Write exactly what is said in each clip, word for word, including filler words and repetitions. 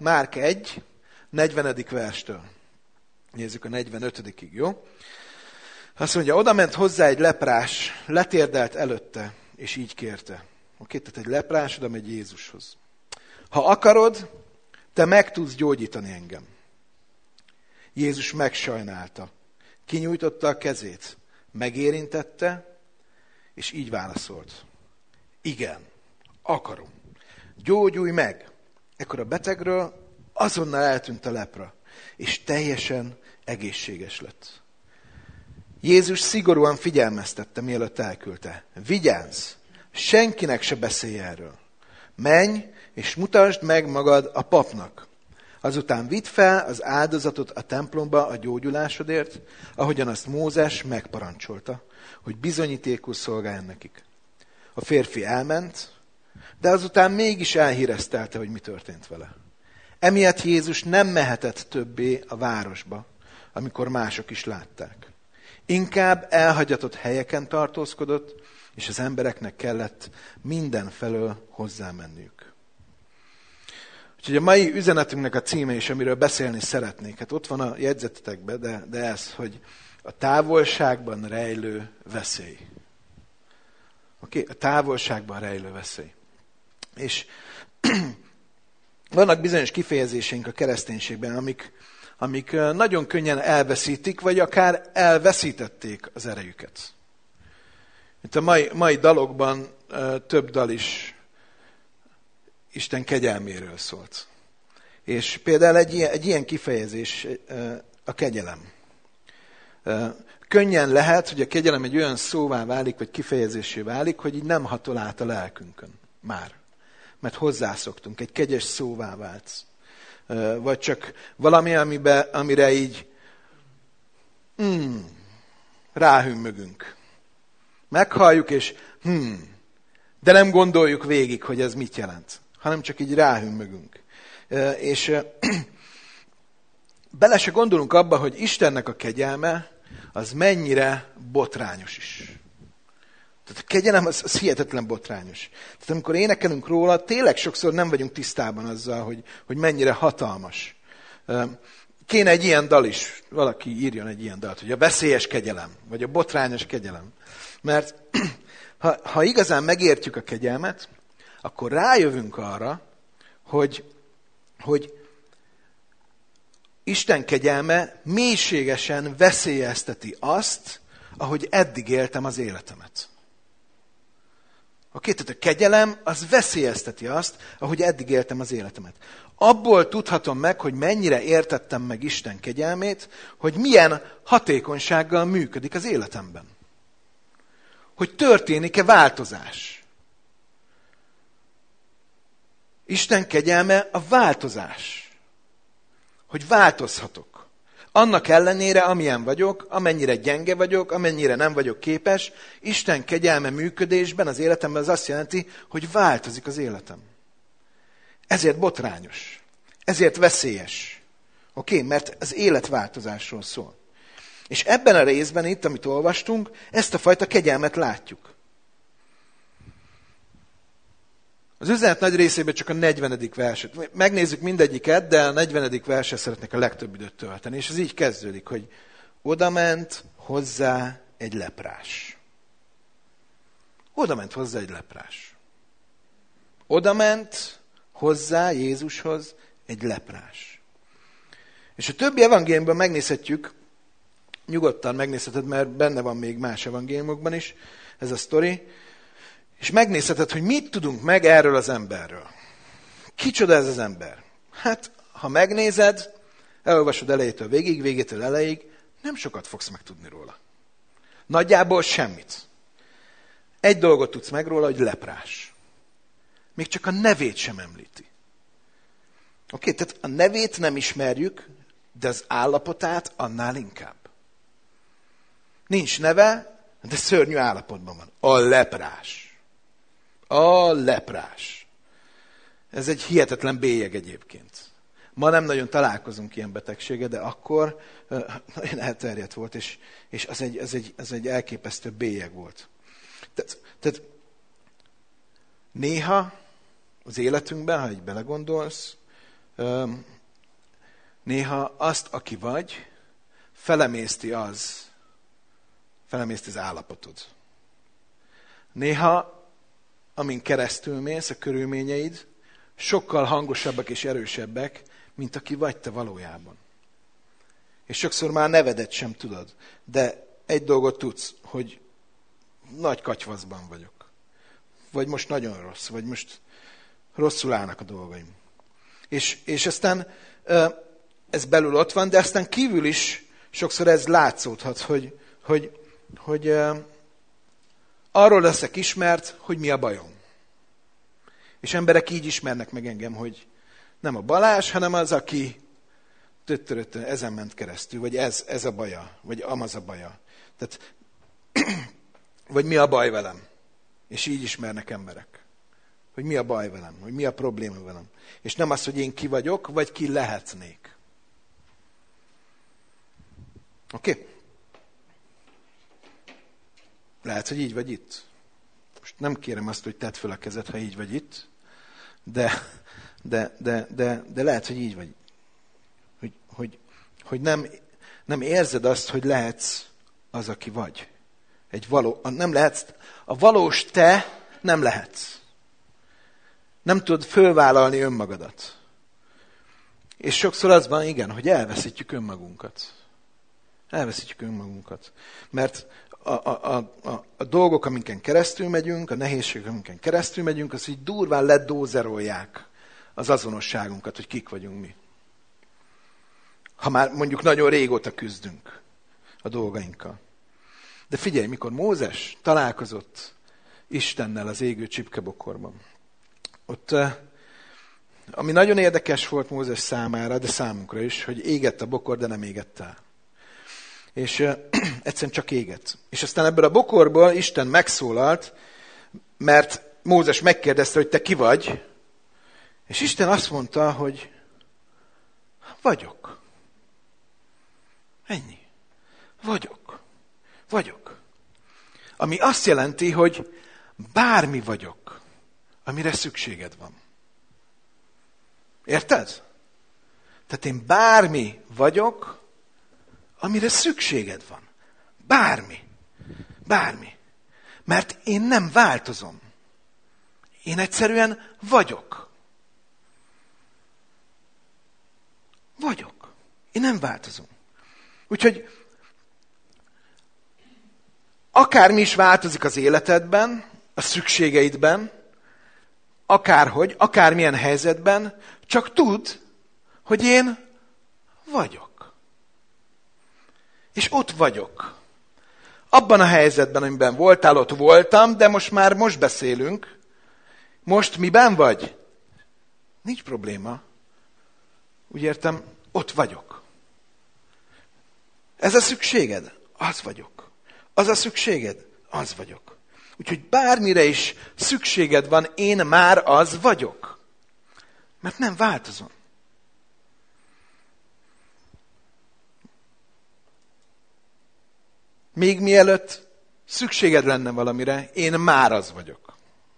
Márk egy, negyvenedik verstől. Nézzük a negyvenötödikig, jó? Azt mondja, oda ment hozzá egy leprás, letérdelt előtte, és így kérte. Oké, tehát egy leprás oda megy Jézushoz. Ha akarod, te meg tudsz gyógyítani engem. Jézus megsajnálta. Kinyújtotta a kezét, megérintette, és így válaszolt. Igen, akarom. Gyógyulj meg! Ekkor a betegről azonnal eltűnt a lepra, és teljesen egészséges lett. Jézus szigorúan figyelmeztette, mielőtt elküldte. Vigyázz! Senkinek se beszélj erről. Menj, és mutasd meg magad a papnak. Azután vidd fel az áldozatot a templomba a gyógyulásodért, ahogyan azt Mózes megparancsolta, hogy bizonyítékul szolgáljon nekik. A férfi elment, de azután mégis elhíreztelte, hogy mi történt vele. Emiatt Jézus nem mehetett többé a városba, amikor mások is látták. Inkább elhagyatott helyeken tartózkodott, és az embereknek kellett mindenfelől hozzámenniük. Úgyhogy a mai üzenetünknek a címe is, amiről beszélni szeretnék, hát ott van a jegyzetetekben, de, de ez, hogy a távolságban rejlő veszély. Oké? Okay? A távolságban rejlő veszély. És vannak bizonyos kifejezéseink a kereszténységben, amik, amik nagyon könnyen elveszítik, vagy akár elveszítették az erejüket. Itt a mai, mai dalokban több dal is Isten kegyelméről szólt. És például egy ilyen, egy ilyen kifejezés a kegyelem. Könnyen lehet, hogy a kegyelem egy olyan szóvá válik, vagy kifejezésé válik, hogy így nem hatol át a lelkünkön már. Mert hozzászoktunk, egy kegyes szóvá váltsz. Vagy csak valami, amibe, amire így mm, ráhümmögünk. Meghalljuk, és hmm, de nem gondoljuk végig, hogy ez mit jelent, hanem csak így ráhümmögünk. És bele se gondolunk abba, hogy Istennek a kegyelme az mennyire botrányos is. Tehát a kegyelem az, az hihetetlen botrányos. Tehát amikor énekelünk róla, tényleg sokszor nem vagyunk tisztában azzal, hogy, hogy mennyire hatalmas. Kéne egy ilyen dal is, valaki írjon egy ilyen dalt, hogy a veszélyes kegyelem, vagy a botrányos kegyelem. Mert ha, ha igazán megértjük a kegyelmet, akkor rájövünk arra, hogy, hogy Isten kegyelme mélységesen veszélyezteti azt, ahogy eddig éltem az életemet. Oké, tehát a kegyelem az veszélyezteti azt, ahogy eddig éltem az életemet. Abból tudhatom meg, hogy mennyire értettem meg Isten kegyelmét, hogy milyen hatékonysággal működik az életemben. Hogy történik-e változás. Isten kegyelme a változás. Hogy változhatok. Annak ellenére, amilyen vagyok, amennyire gyenge vagyok, amennyire nem vagyok képes, Isten kegyelme működésben az életemben az azt jelenti, hogy változik az életem. Ezért botrányos. Ezért veszélyes. Oké? Okay? Mert az életváltozásról szól. És ebben a részben itt, amit olvastunk, ezt a fajta kegyelmet látjuk. Az üzenet nagy részében csak a negyvenedik verset. Megnézzük mindegyiket, de a negyvenedik verset szeretnék a legtöbb időt tölteni. És ez így kezdődik, hogy oda ment hozzá egy leprás. Oda ment hozzá egy leprás. Oda ment hozzá Jézushoz egy leprás. És a többi evangéliumban megnézhetjük, nyugodtan megnézheted, mert benne van még más evangéliumokban is ez a sztori, és megnézheted, hogy mit tudunk meg erről az emberről. Kicsoda ez az ember? Hát, ha megnézed, elolvasod elejétől végig, végétől elejéig, nem sokat fogsz megtudni róla. Nagyjából semmit. Egy dolgot tudsz meg róla, hogy leprás. Még csak a nevét sem említi. Oké, okay, tehát a nevét nem ismerjük, de az állapotát annál inkább. Nincs neve, de szörnyű állapotban van. A leprás. A leprás. Ez egy hihetetlen bélyeg egyébként. Ma nem nagyon találkozunk ilyen betegséggel, de akkor uh, nagyon elterjedt volt, és, és az, egy, az, egy, az egy elképesztő bélyeg volt. Tehát, tehát néha az életünkben, ha így belegondolsz, Néha azt, aki vagy, felemészti az, felemészti az állapotod. Néha, amin keresztül mész, a körülményeid sokkal hangosabbak és erősebbek, mint aki vagy te valójában. És sokszor már nevedet sem tudod, de egy dolgot tudsz, hogy nagy katyvaszban vagyok. Vagy most nagyon rossz, vagy most rosszul állnak a dolgaim. És, és aztán ez belül ott van, de aztán kívül is sokszor ez látszódhat, hogy, hogy, hogy arról leszek ismert, hogy mi a bajom. És emberek így ismernek meg engem, hogy nem a Balázs, hanem az, aki töttöröttön ezen ment keresztül, vagy ez, ez a baja, vagy amaz a baja. Tehát, vagy mi a baj velem. És így ismernek emberek. Hogy mi a baj velem, hogy mi a probléma velem. És nem az, hogy én ki vagyok, vagy ki lehetnék. Oké? Okay? Lehet, hogy így vagy itt. Most nem kérem azt, hogy tedd fel a kezed, ha így vagy itt, de, de, de, de, de lehet, hogy így vagy. Hogy, hogy, hogy nem, nem érzed azt, hogy lehetsz az, aki vagy. Egy való, nem lehetsz, a valós te nem lehetsz. Nem tudod fölvállalni önmagadat. És sokszor az van, igen, hogy elveszítjük önmagunkat. Elveszítjük önmagunkat. Mert a, a, a, a, a dolgok, amiken keresztül megyünk, a nehézségek, amiken keresztül megyünk, az így durván ledózerolják az azonosságunkat, hogy kik vagyunk mi. Ha már mondjuk nagyon régóta küzdünk a dolgainkkal. De figyelj, mikor Mózes találkozott Istennel az égő csipkebokorban, ott, ami nagyon érdekes volt Mózes számára, de számunkra is, hogy égett a bokor, de nem égett el. És uh, egyszerűen csak égett. És aztán ebből a bokorból Isten megszólalt, mert Mózes megkérdezte, hogy te ki vagy, és Isten azt mondta, hogy vagyok. Ennyi. Vagyok. Vagyok. Ami azt jelenti, hogy bármi vagyok, amire szükséged van. Érted? Tehát én bármi vagyok, amire szükséged van. Bármi. Bármi. Mert én nem változom. Én egyszerűen vagyok. Vagyok. Én nem változom. Úgyhogy akármi is változik az életedben, a szükségeidben, akárhogy, akármilyen helyzetben, csak tudd, hogy én vagyok. És ott vagyok. Abban a helyzetben, amiben voltál, ott voltam, de most már most beszélünk. Most miben vagy? Nincs probléma. Úgy értem, ott vagyok. Ez a szükséged? Az vagyok. Az a szükséged? Az vagyok. Úgyhogy bármire is szükséged van, én már az vagyok. Mert nem változom. Még mielőtt szükséged lenne valamire, én már az vagyok.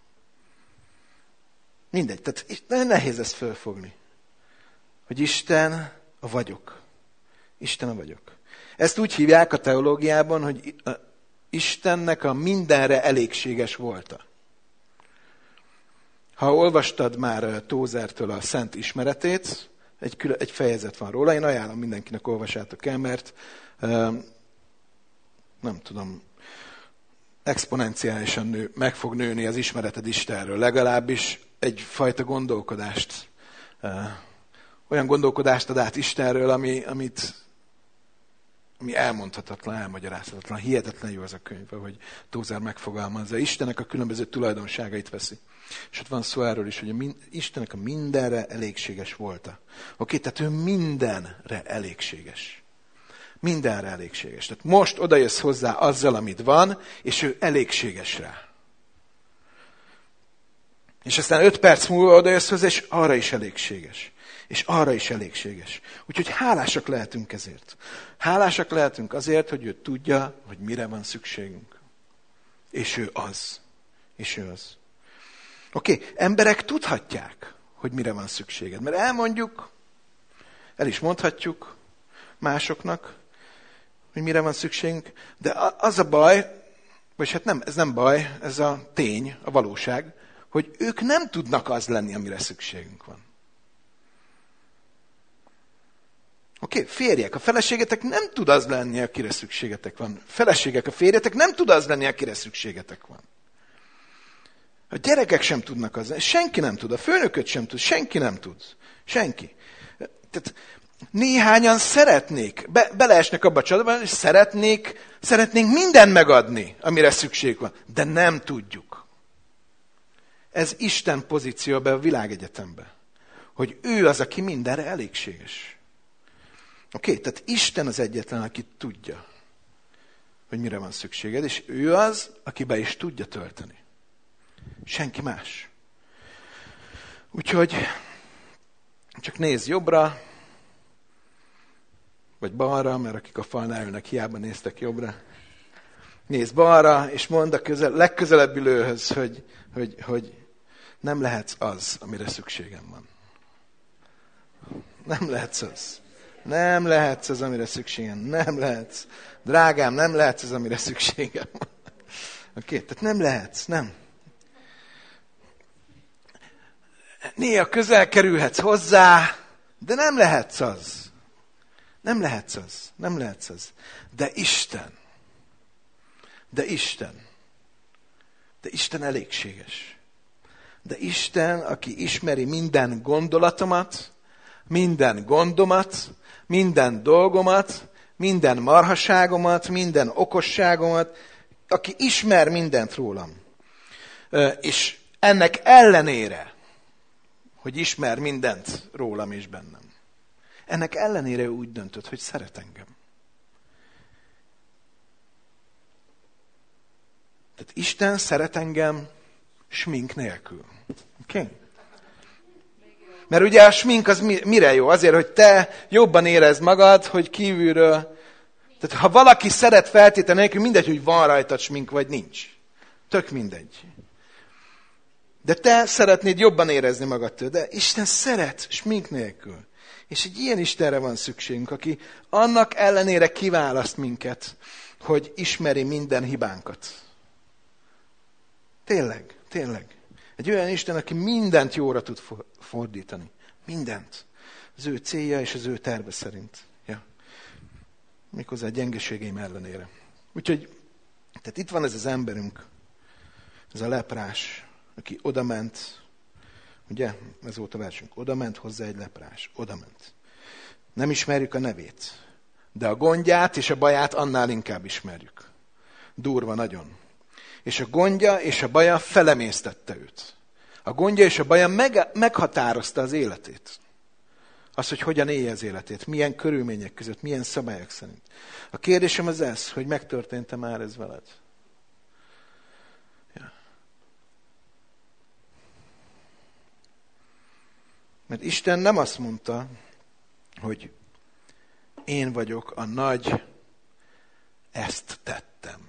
Mindegy, tehát nagyon nehéz ezt fölfogni. Hogy Isten a vagyok. Isten a vagyok. Ezt úgy hívják a teológiában, hogy Istennek a mindenre elégséges volta. Ha olvastad már Tózertől a Szent Ismeretét, egy, külön, egy fejezet van róla, én ajánlom mindenkinek, olvassátok el, mert nem tudom, exponenciálisan nő, meg fog nőni az ismereted Istenről, legalábbis egyfajta gondolkodást, olyan gondolkodást ad át Istenről, ami, amit ami elmondhatatlan, elmagyarázhatatlan, hihetetlen jó az a könyv, ahogy Tózer megfogalmazza. Istennek a különböző tulajdonságait veszi. És ott van szó erről is, hogy a min- Istennek a mindenre elégséges volta. Oké, tehát ő mindenre elégséges. Mindenre elégséges. Tehát most odajössz hozzá azzal, amit van, és ő elégséges rá. És aztán öt perc múlva odajössz hozzá, és arra is elégséges. És arra is elégséges. Úgyhogy hálásak lehetünk ezért. Hálásak lehetünk azért, hogy ő tudja, hogy mire van szükségünk. És ő az. És ő az. Oké, okay. Emberek tudhatják, hogy mire van szükséged. Mert elmondjuk, El is mondhatjuk másoknak, hogy mire van szükségünk, de az a baj, vagy hát nem, ez nem baj, ez a tény, a valóság, hogy ők nem tudnak az lenni, amire szükségünk van. Oké, okay, férjek, a feleségetek nem tud az lenni, akire szükségetek van. Feleségek, a férjetek nem tud az lenni, akire szükségetek van. A gyerekek sem tudnak az lenni, senki nem tud, a főnököt sem tud, senki nem tud. Senki. Tehát néhányan szeretnék, be, beleesnek abba a csodában, és szeretnék, szeretnénk mindent megadni, amire szükség van, de nem tudjuk. Ez Isten pozíció be a világegyetembe, hogy ő az, aki mindenre elégséges. Oké, okay, tehát Isten az egyetlen, aki tudja, hogy mire van szükséged, és ő az, aki be is tudja tölteni. Senki más. Úgyhogy csak nézz jobbra, vagy balra, mert akik a falnál ülnek, hiába néztek jobbra. Nézz balra, és mondd a közel, legközelebbi ülőhöz, hogy, hogy, hogy nem lehetsz az, amire szükségem van. Nem lehetsz az. Nem lehetsz az, amire szükségem. Nem lehetsz. Drágám, nem lehetsz az, amire szükségem van. Oké, okay, tehát nem lehetsz, nem. Néha közel kerülhetsz hozzá, de nem lehetsz az. Nem lehetsz az. Nem lehetsz az. De Isten. De Isten. De Isten elégséges. De Isten, aki ismeri minden gondolatomat, minden gondomat, minden dolgomat, minden marhaságomat, minden okosságomat, aki ismer mindent rólam. És ennek ellenére, hogy ismer mindent rólam és bennem. Ennek ellenére ő úgy döntött, hogy szeret engem. Tehát Isten szeret engem smink nélkül. Oké? Okay? Mert ugye a smink az mire jó? Azért, hogy te jobban érezd magad, hogy kívülről. Tehát ha valaki szeret feltétlenül nélkül, mindegy, hogy van rajtad smink, vagy nincs. Tök mindegy. De te szeretnéd jobban érezni magadtól. De Isten szeret smink nélkül. És egy ilyen Istenre van szükségünk, aki annak ellenére kiválaszt minket, hogy ismeri minden hibánkat. Tényleg, tényleg. Egy olyan Isten, aki mindent jóra tud fordítani. Mindent. Az ő célja és az ő terve szerint. Ja. Méghozzá a gyengeségeim ellenére. Úgyhogy, tehát itt van ez az emberünk, ez a leprás, aki odament, ugye, ez volt a versünk, odament hozzá egy leprás, odament. Nem ismerjük a nevét, de a gondját és a baját annál inkább ismerjük. Durva nagyon. És a gondja és a baja felemésztette őt. A gondja és a baja meg, meghatározta az életét. Az, hogy hogyan élje az életét, milyen körülmények között, milyen szabályok szerint. A kérdésem az ez, hogy megtörtént-e már ez veled? Ja. Mert Isten nem azt mondta, hogy én vagyok a nagy, ezt tettem.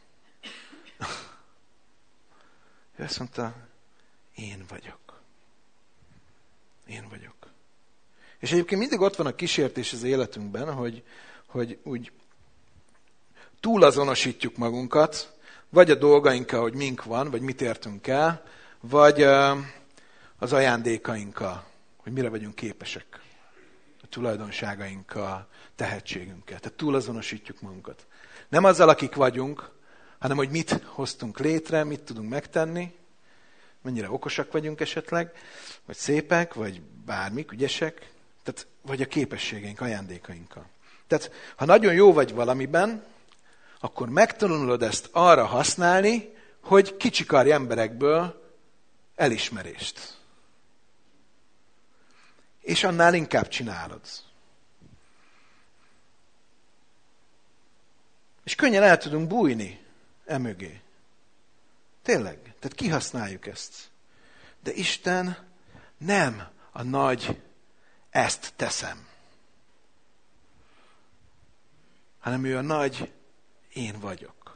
Ő azt mondta, én vagyok. Én vagyok. És egyébként mindig ott van a kísértés az életünkben, hogy, hogy úgy túlazonosítjuk magunkat, vagy a dolgainkkal, hogy mink van, vagy mit értünk el, vagy az ajándékainkkal, hogy mire vagyunk képesek. A tulajdonságainkkal, tehetségünkkel. Tehát túlazonosítjuk magunkat. Nem azzal, akik vagyunk, hanem hogy mit hoztunk létre, mit tudunk megtenni, mennyire okosak vagyunk esetleg, vagy szépek, vagy bármik, ügyesek, tehát, vagy a képességeink, ajándékainkkal. Tehát, ha nagyon jó vagy valamiben, akkor megtanulod ezt arra használni, hogy kicsikarj emberekből elismerést. És annál inkább csinálod. És könnyen el tudunk bújni emögé. Tényleg. Tehát kihasználjuk ezt. De Isten nem a nagy ezt teszem. Hanem ő a nagy én vagyok.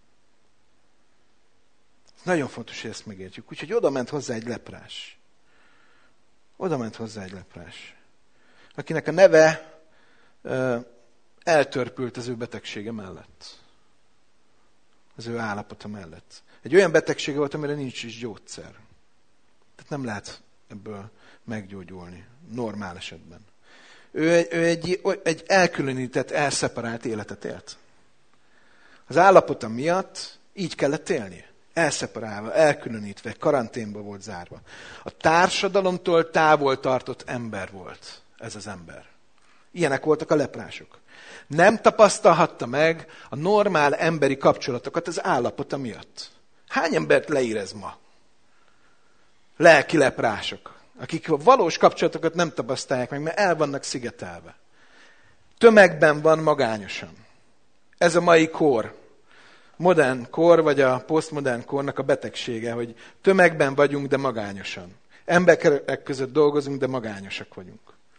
Ez nagyon fontos, hogy ezt megértjük. Úgyhogy oda ment hozzá egy leprás. Oda ment hozzá egy leprás. akinek a neve ö, eltörpült az ő betegsége mellett. Az ő állapota mellett. Egy olyan betegsége volt, amire nincs is gyógyszer. Tehát nem lehet ebből meggyógyulni, normál esetben. Ő egy, ő egy, egy elkülönített, elszeparált életet élt. Az állapota miatt így kellett élnie. Elszeparálva, elkülönítve, karanténba volt zárva. A társadalomtól távol tartott ember volt ez az ember. Ilyenek voltak a leprások. Nem tapasztalhatta meg a normál emberi kapcsolatokat az állapota miatt. Hány embert leír ez ma? Lelki leprások, akik a valós kapcsolatokat nem tapasztalják meg, mert el vannak szigetelve. Tömegben van magányosan. Ez a mai kor, modern kor, vagy a posztmodern kornak a betegsége, hogy tömegben vagyunk, de magányosan. Emberek között dolgozunk, de magányosak vagyunk.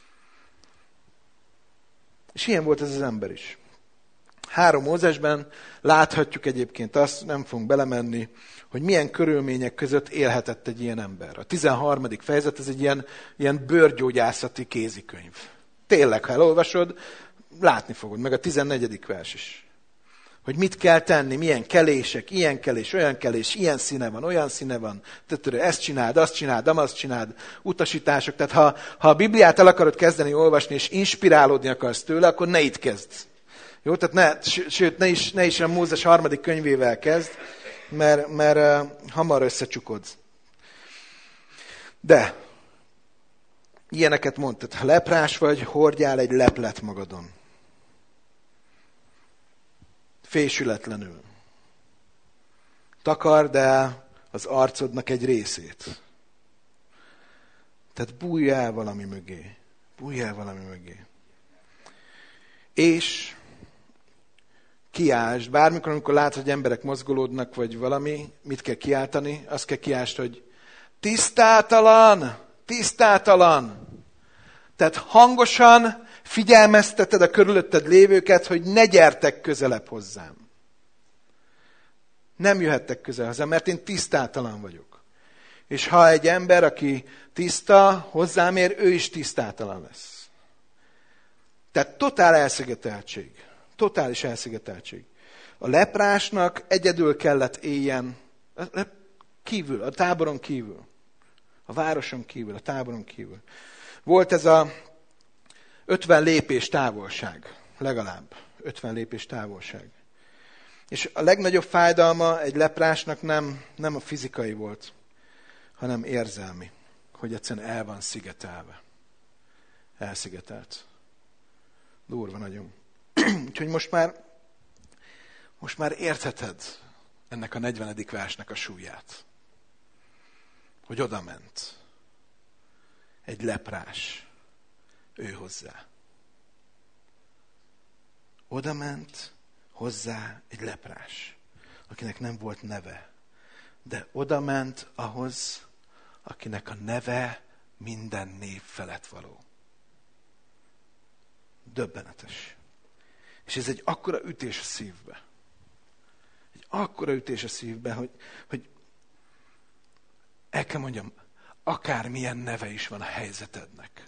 És ilyen volt ez az ember is. Három Mózesben láthatjuk egyébként azt, nem fogunk belemenni, hogy milyen körülmények között élhetett egy ilyen ember. A tizenharmadik fejezet, ez egy ilyen, ilyen bőrgyógyászati kézikönyv. Tényleg, ha elolvasod, látni fogod, meg a tizennegyedik vers is. Hogy mit kell tenni, milyen kelések, ilyen kelés, olyan kelés, ilyen színe van, olyan színe van. Tehát ezt csináld, azt csináld, azt csináld, utasítások. Tehát ha, ha a Bibliát el akarod kezdeni olvasni, és inspirálódni akarsz tőle, akkor ne itt kezd. Jó, tehát ne, sőt, ne is, ne is a Mózes harmadik könyvével kezd, mert, mert uh, hamar összecsukodsz. De, ilyeneket mondtad, ha leprás vagy, hordjál egy leplet magadon. Fésületlenül. Takard el az arcodnak egy részét. Tehát bújj el valami mögé. Bújj el valami mögé. És kiáltsd, bármikor, amikor látod, hogy emberek mozgolódnak, vagy valami, mit kell kiáltani? Azt kell kiáltsd, hogy tisztátalan, tisztátalan. Tehát hangosan figyelmezteted a körülötted lévőket, hogy ne gyertek közelebb hozzám. Nem jöhettek közel hozzám, mert én tisztátalan vagyok. És ha egy ember, aki tiszta, hozzám ér, ő is tisztátalan lesz. Tehát totál elszigeteltség. Totális elszigeteltség. A leprásnak egyedül kellett éljen kívül, a táboron kívül. A városon kívül, a táboron kívül. Volt ez a ötven lépés távolság, legalább ötven lépés távolság. És a legnagyobb fájdalma egy leprásnak nem, nem a fizikai volt, hanem érzelmi, hogy egyszerűen el van szigetelve. Elszigetelt. Durva nagyon. Úgyhogy most már, most már értheted ennek a negyvenedik versnek a súlyát. Hogy oda ment egy leprás ő hozzá. Oda ment hozzá egy leprás, akinek nem volt neve. De oda ment ahhoz, akinek a neve minden név felett való. Döbbenetes. És ez egy akkora ütés a szívbe. Egy akkora ütés a szívbe, hogy, hogy el kell mondjam, akármilyen neve is van a helyzetednek.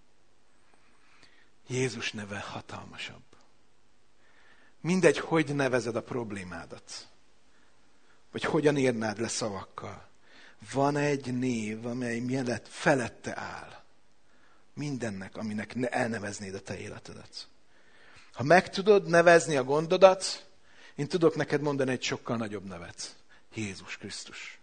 Jézus neve hatalmasabb. Mindegy, hogy nevezed a problémádat. Vagy hogyan írnád le szavakkal. Van egy név, amely mellett felette áll. Mindennek, aminek elneveznéd a te életedet. Ha meg tudod nevezni a gondodat, én tudok neked mondani egy sokkal nagyobb nevet. Jézus Krisztus.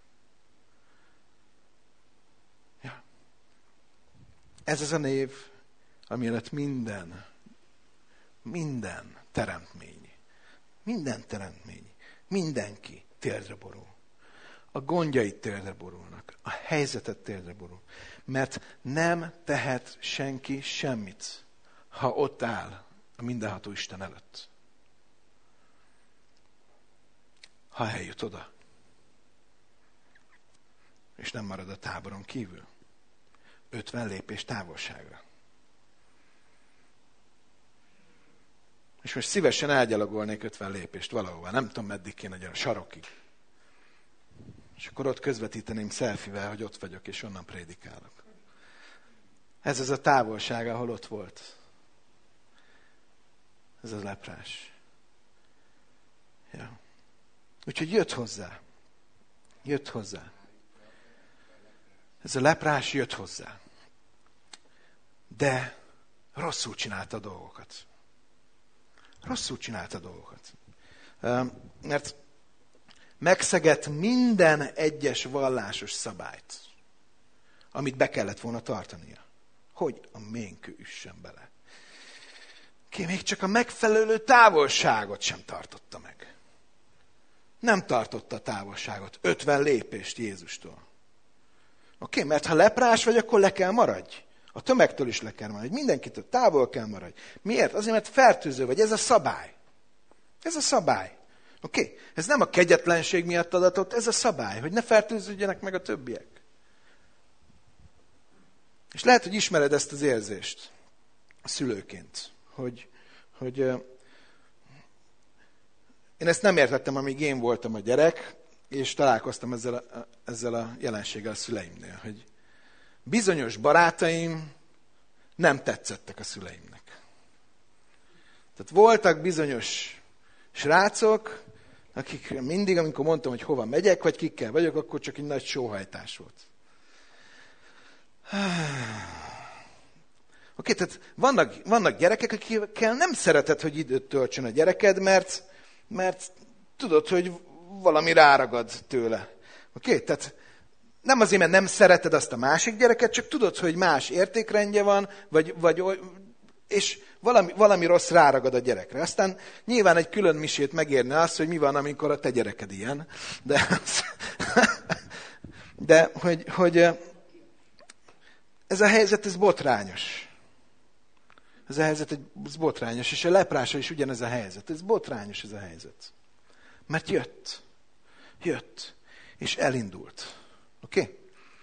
Ja. Ez az a név, ami alatt minden, minden teremtmény, minden teremtmény, mindenki térdre borul. A gondjait térdre borulnak, a helyzetet térdre borul. Mert nem tehet senki semmit, ha ott áll a mindenható Isten előtt. Ha eljut oda. És nem marad a táboron kívül. ötven lépés távolságra. És most szívesen elgyalogolnék ötven lépést valahova. Nem tudom, meddig kéne gyalogolni, a sarokig. És akkor ott közvetíteném selfivel, hogy ott vagyok, és onnan prédikálok. Ez az a távolság, ahol ott volt. Ez az leprás. Ja. Úgyhogy jött hozzá. Jött hozzá. Ez a leprás jött hozzá. De rosszul csinálta a dolgokat. Rosszul csinálta a dolgokat. Mert megszegett minden egyes vallásos szabályt, amit be kellett volna tartania. Hogy a ménkő üssen bele. Ki még csak a megfelelő távolságot sem tartotta meg. Nem tartotta a távolságot. ötven lépést Jézustól. Oké, okay, mert ha leprás vagy, akkor le kell maradj. A tömegtől is le kell maradj. Mindenkitől távol kell maradj. Miért? Azért, mert fertőző vagy. Ez a szabály. Ez a szabály. Oké? Okay? Ez nem a kegyetlenség miatt adatott, ez a szabály, hogy ne fertőződjenek meg a többiek. És lehet, hogy ismered ezt az érzést a szülőként, hogy, hogy uh, én ezt nem értettem, amíg én voltam a gyerek, és találkoztam ezzel a, ezzel a jelenséggel a szüleimnél, hogy bizonyos barátaim nem tetszettek a szüleimnek. Tehát voltak bizonyos srácok, akik mindig, amikor mondtam, hogy hova megyek, vagy kikkel vagyok, akkor csak egy nagy sóhajtás volt. Oké, tehát vannak, vannak gyerekek, akikkel nem szereted, hogy időt töltsön a gyereked, mert, mert tudod, hogy valami ráragad tőle. Oké, tehát nem azért, mert nem szereted azt a másik gyereket, csak tudod, hogy más értékrendje van, vagy, vagy és valami, valami rossz ráragad a gyerekre. Aztán nyilván egy külön misét megérne az, hogy mi van, amikor a te gyereked ilyen. De, de hogy, hogy ez a helyzet, ez botrányos. Ez a helyzet ez botrányos, és a leprása is ugyanez a helyzet. Ez botrányos ez a helyzet. Mert jött. Jött. És elindult. Oké? Okay?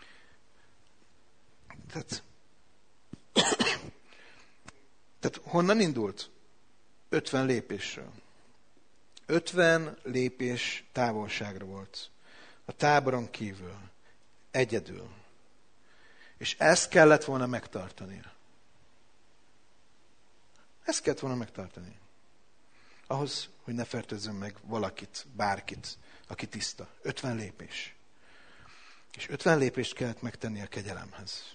Tehát, tehát honnan indult? ötven lépésről. ötven lépés távolságra volt. A táboron kívül. Egyedül. És ezt kellett volna megtartania. Ezt kellett volna megtartani. Ahhoz, hogy ne fertőzzön meg valakit, bárkit, aki tiszta. ötven lépés. És ötven lépést kellett megtenni a kegyelemhez.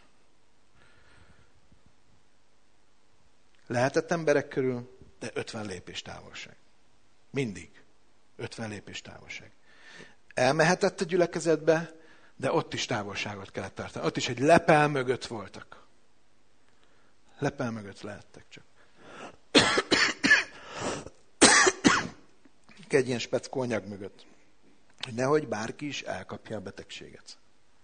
Lehetett emberek körül, de ötven lépés távolság. Mindig. ötven lépés távolság. Elmehetett a gyülekezetbe, de ott is távolságot kellett tartani. Ott is egy lepel mögött voltak. Lepel mögött lehettek csak. Egy ilyen speckó anyag mögött. Hogy nehogy bárki is elkapja a betegséget.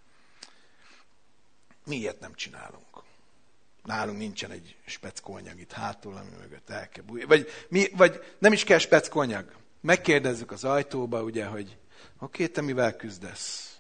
Mi ilyet nem csinálunk. Nálunk nincsen egy speckóanyag itt hátul, ami mögött el kell bújni. Vagy, mi, vagy nem is kell speckóanyag. Megkérdezzük az ajtóba, ugye, hogy oké, te mivel küzdesz?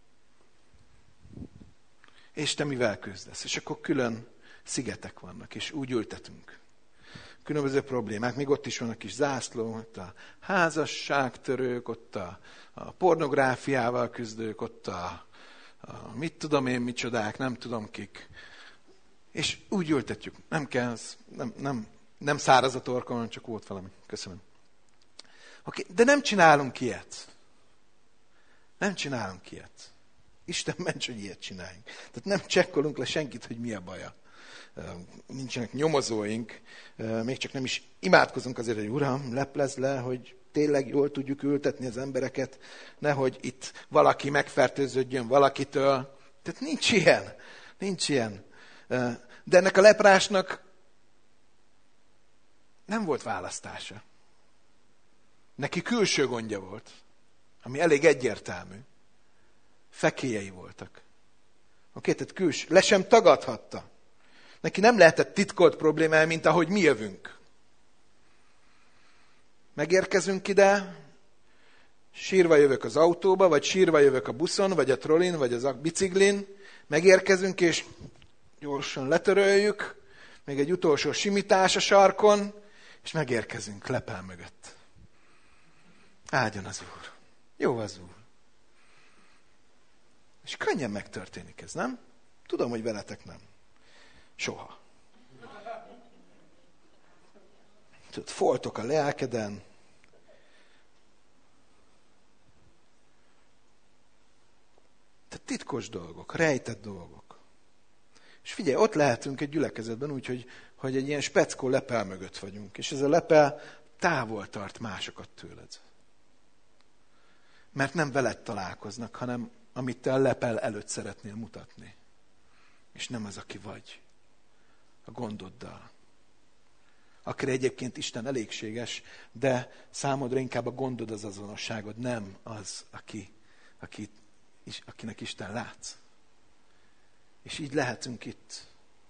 És te mivel küzdesz? És akkor külön szigetek vannak, és úgy ültetünk. Különböző problémák, még ott is van a kis zászló, ott a házasságtörők, ott a, a pornográfiával küzdők, ott a, a mit tudom én, micsodák, nem tudom kik. És úgy ültetjük. Nem kell, nem, nem, nem száraz a torkon, csak volt valami. Köszönöm. Oké, de nem csinálunk ilyet. Nem csinálunk ilyet. Isten ments, hogy ilyet csináljunk. Tehát nem csekkolunk le senkit, hogy mi a baja. Nincsenek nyomozóink, még csak nem is imádkozunk azért, hogy Uram, leplezd le, hogy tényleg jól tudjuk ültetni az embereket, nehogy itt valaki megfertőződjön valakitől. Tehát nincs ilyen. Nincs ilyen. De ennek a leprásnak nem volt választása. Neki külső gondja volt, ami elég egyértelmű. Fekélyei voltak. Oké, tehát külső. Le sem tagadhatta. Neki nem lehetett titkolt problémája, mint ahogy mi jövünk. Megérkezünk ide, sírva jövök az autóba, vagy sírva jövök a buszon, vagy a trollin, vagy az a biciklin. Megérkezünk, és gyorsan letöröljük, még egy utolsó simítás a sarkon, és megérkezünk lepel mögött. Áldjon az Úr. Jó az Úr. És könnyen megtörténik ez, nem? Tudom, hogy veletek nem. Soha. Tudod, foltok a lelkeden. Tehát titkos dolgok, rejtett dolgok. És figyelj, ott lehetünk egy gyülekezetben úgy, hogy, hogy egy ilyen speckó lepel mögött vagyunk. És ez a lepel távol tart másokat tőled. Mert nem veled találkoznak, hanem amit te a lepel előtt szeretnél mutatni. És nem az, aki vagy. A gondoddal. Akire egyébként Isten elégséges, de számodra inkább a gondod az azonosságod, nem az, aki, aki, akinek Isten látsz. És így lehetünk itt.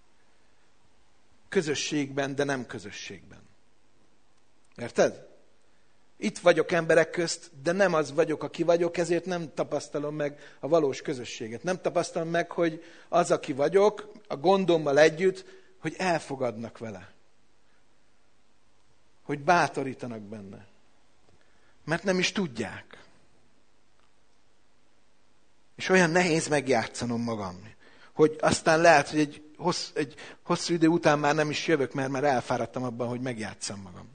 Közösségben, de nem közösségben. Érted? Itt vagyok emberek közt, de nem az vagyok, aki vagyok, ezért nem tapasztalom meg a valós közösséget. Nem tapasztalom meg, hogy az, aki vagyok, a gondommal együtt, hogy elfogadnak vele. Hogy bátorítanak benne. Mert nem is tudják. És olyan nehéz megjátszanom magam, hogy aztán lehet, hogy egy hossz, egy hosszú idő után már nem is jövök, mert már elfáradtam abban, hogy megjátszam magam.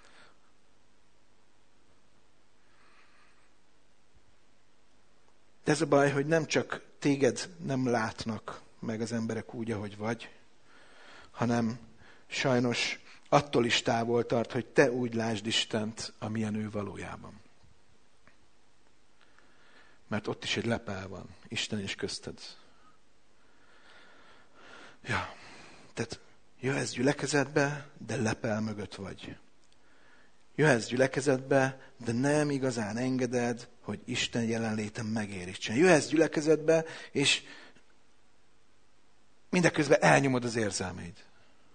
De ez a baj, hogy nem csak téged nem látnak meg az emberek úgy, ahogy vagy, hanem sajnos attól is távol tart, hogy te úgy lásd Istent, amilyen ő valójában. Mert ott is egy lepel van, Isten is közted. Ja, tehát jöhetsz gyülekezetbe, de lepel mögött vagy. Jöhetsz gyülekezetbe, de nem igazán engeded, hogy Isten jelenléten megérítsen. Jöhetsz gyülekezetbe, és mindeközben elnyomod az érzelmeid.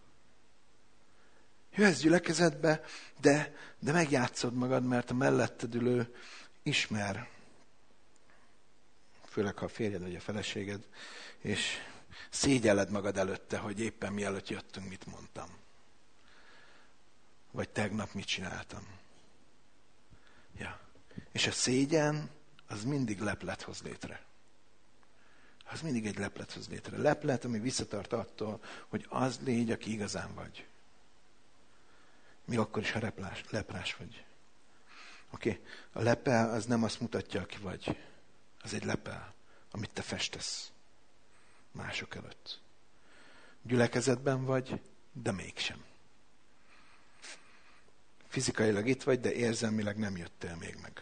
Jöhetsz gyülekezetbe, de, de megjátszod magad, mert a melletted ülő ismer. Főleg, ha a férjed vagy a feleséged, és szégyelled magad előtte, hogy éppen mielőtt jöttünk, mit mondtam. Vagy tegnap mit csináltam. Ja. És a szégyen, az mindig leplet hoz létre. Az mindig egy leplet hoz létre. Leplet, ami visszatart attól, hogy az légy, aki igazán vagy. Még akkor is, ha leprás, leprás vagy. Oké? Okay. A lepel az nem azt mutatja, aki vagy. Az egy lepel, amit te festesz mások előtt. Gyülekezetben vagy, de mégsem. Fizikailag itt vagy, de érzelmileg nem jöttél még meg.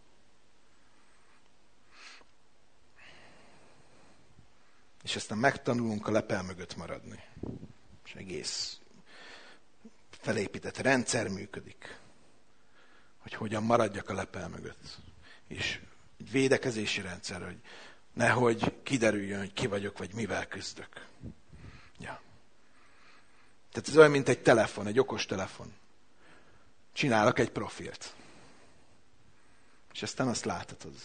És aztán megtanulunk a lepel mögött maradni. És egész felépített rendszer működik, hogy hogyan maradjak a lepel mögött. És egy védekezési rendszer, hogy nehogy kiderüljön, hogy ki vagyok, vagy mivel küzdök. Ja. Tehát ez olyan, mint egy telefon, egy okos telefon. Csinálok egy profilt. És aztán azt láthatod.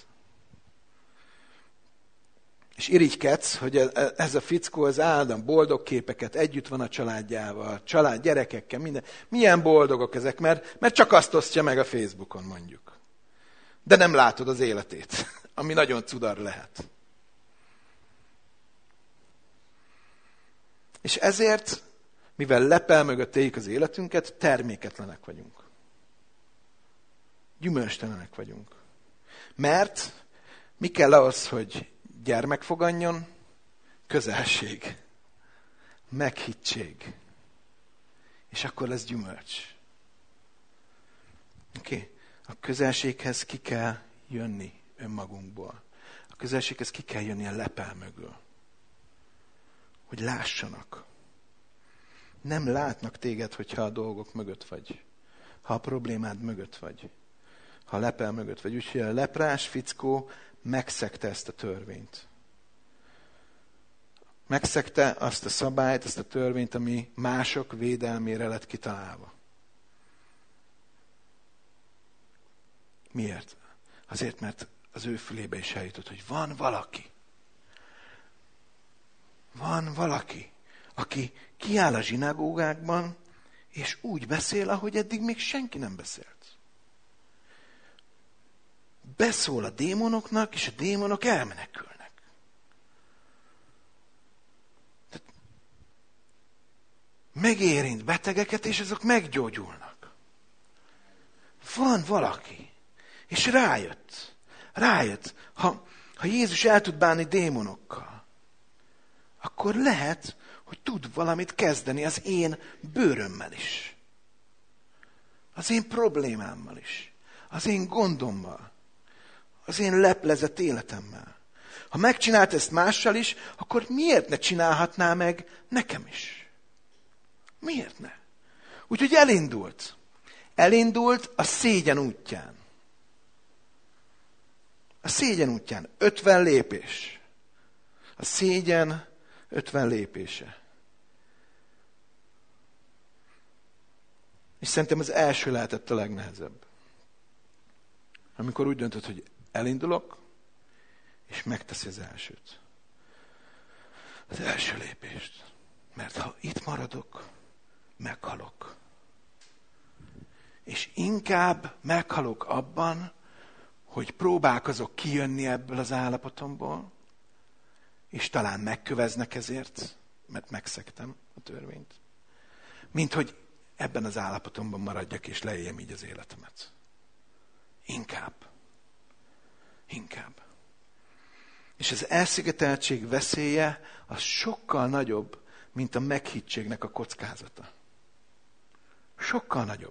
És irigykedsz, hogy ez a fickó az állandóan boldog képeket, együtt van a családjával, család, gyerekekkel, minden. Milyen boldogok ezek, mert, mert csak azt osztja meg a Facebookon, mondjuk. De nem látod az életét, ami nagyon cudar lehet. És ezért, mivel lepel mögött éljük az életünket, terméketlenek vagyunk. Gyümölcstelenek vagyunk. Mert mi kell ahhoz, hogy gyermek foganjon? Közelség. Meghittség. És akkor lesz gyümölcs. Oké? Okay. A közelséghez ki kell jönni önmagunkból. A közelséghez ki kell jönni a lepel mögül. Hogy lássanak. Nem látnak téged, hogyha a dolgok mögött vagy. Ha a problémád mögött vagy. Ha a lepel mögött vagy. Úgyhogy a leprás fickó megszegte ezt a törvényt. Megszegte azt a szabályt, azt a törvényt, ami mások védelmére lett kitalálva. Miért? Azért, mert az ő fülébe is eljutott, hogy van valaki. Van valaki, aki kiáll a zsinagógákban, és úgy beszél, ahogy eddig még senki nem beszélt. Beszól a démonoknak, és a démonok elmenekülnek. megérint betegeket, és azok meggyógyulnak. Van valaki. És rájött. Rájött. Ha, ha Jézus el tud bánni démonokkal, akkor lehet, hogy tud valamit kezdeni az én bőrömmel is. Az én problémámmal is. Az én gondommal. Az én leplezett életemmel. Ha megcsinált ezt mással is, akkor miért ne csinálhatná meg nekem is? Miért ne? Úgyhogy elindult. Elindult a szégyen útján. A szégyen útján. ötven lépés. A szégyen ötven lépése. És szerintem az első lehetett a legnehezebb. Amikor úgy döntött, hogy elindulok, és megteszi az elsőt. Az első lépést. Mert ha itt maradok, meghalok. És inkább meghalok abban, hogy próbálkozok kijönni ebből az állapotomból, és talán megköveznek ezért, mert megszegtem a törvényt, mint hogy ebben az állapotomban maradjak, és leéljem így az életemet. Inkább. Inkább. És az elszigeteltség veszélye az sokkal nagyobb, mint a meghittségnek a kockázata. Sokkal nagyobb.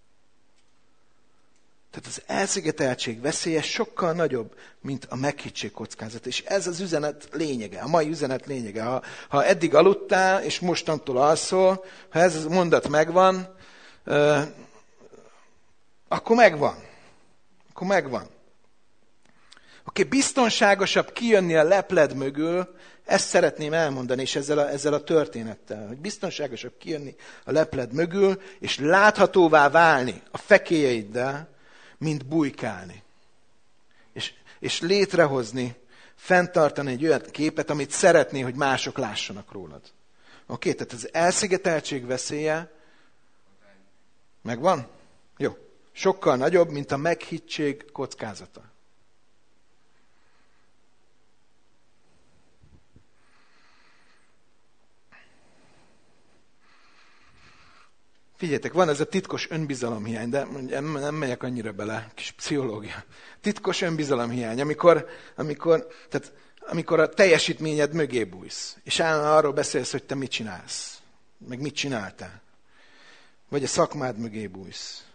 Tehát az elszigeteltség veszélye sokkal nagyobb, mint a meghittség kockázata. És ez az üzenet lényege, a mai üzenet lényege. Ha, ha eddig aludtál, és mostantól alszol, ha ez a mondat megvan, euh, akkor megvan. Akkor megvan. Oké, okay, biztonságosabb kijönni a lepled mögül, ezt szeretném elmondani, és ezzel a, ezzel a történettel, hogy biztonságosabb kijönni a lepled mögül, és láthatóvá válni a fekélyeddel, mint bujkálni. És, és létrehozni, fenntartani egy olyan képet, amit szeretné, hogy mások lássanak rólad. Oké, okay, tehát az elszigeteltség veszélye megvan? Jó. Sokkal nagyobb, mint a meghittség kockázata. Figyeljetek, van ez a titkos önbizalomhiány, de nem megyek annyira bele, kis pszichológia. Titkos önbizalomhiány, amikor, amikor, tehát, amikor a teljesítményed mögé bújsz, és állandóan arról beszélsz, hogy te mit csinálsz, meg mit csináltál. Vagy a szakmád mögé bújsz.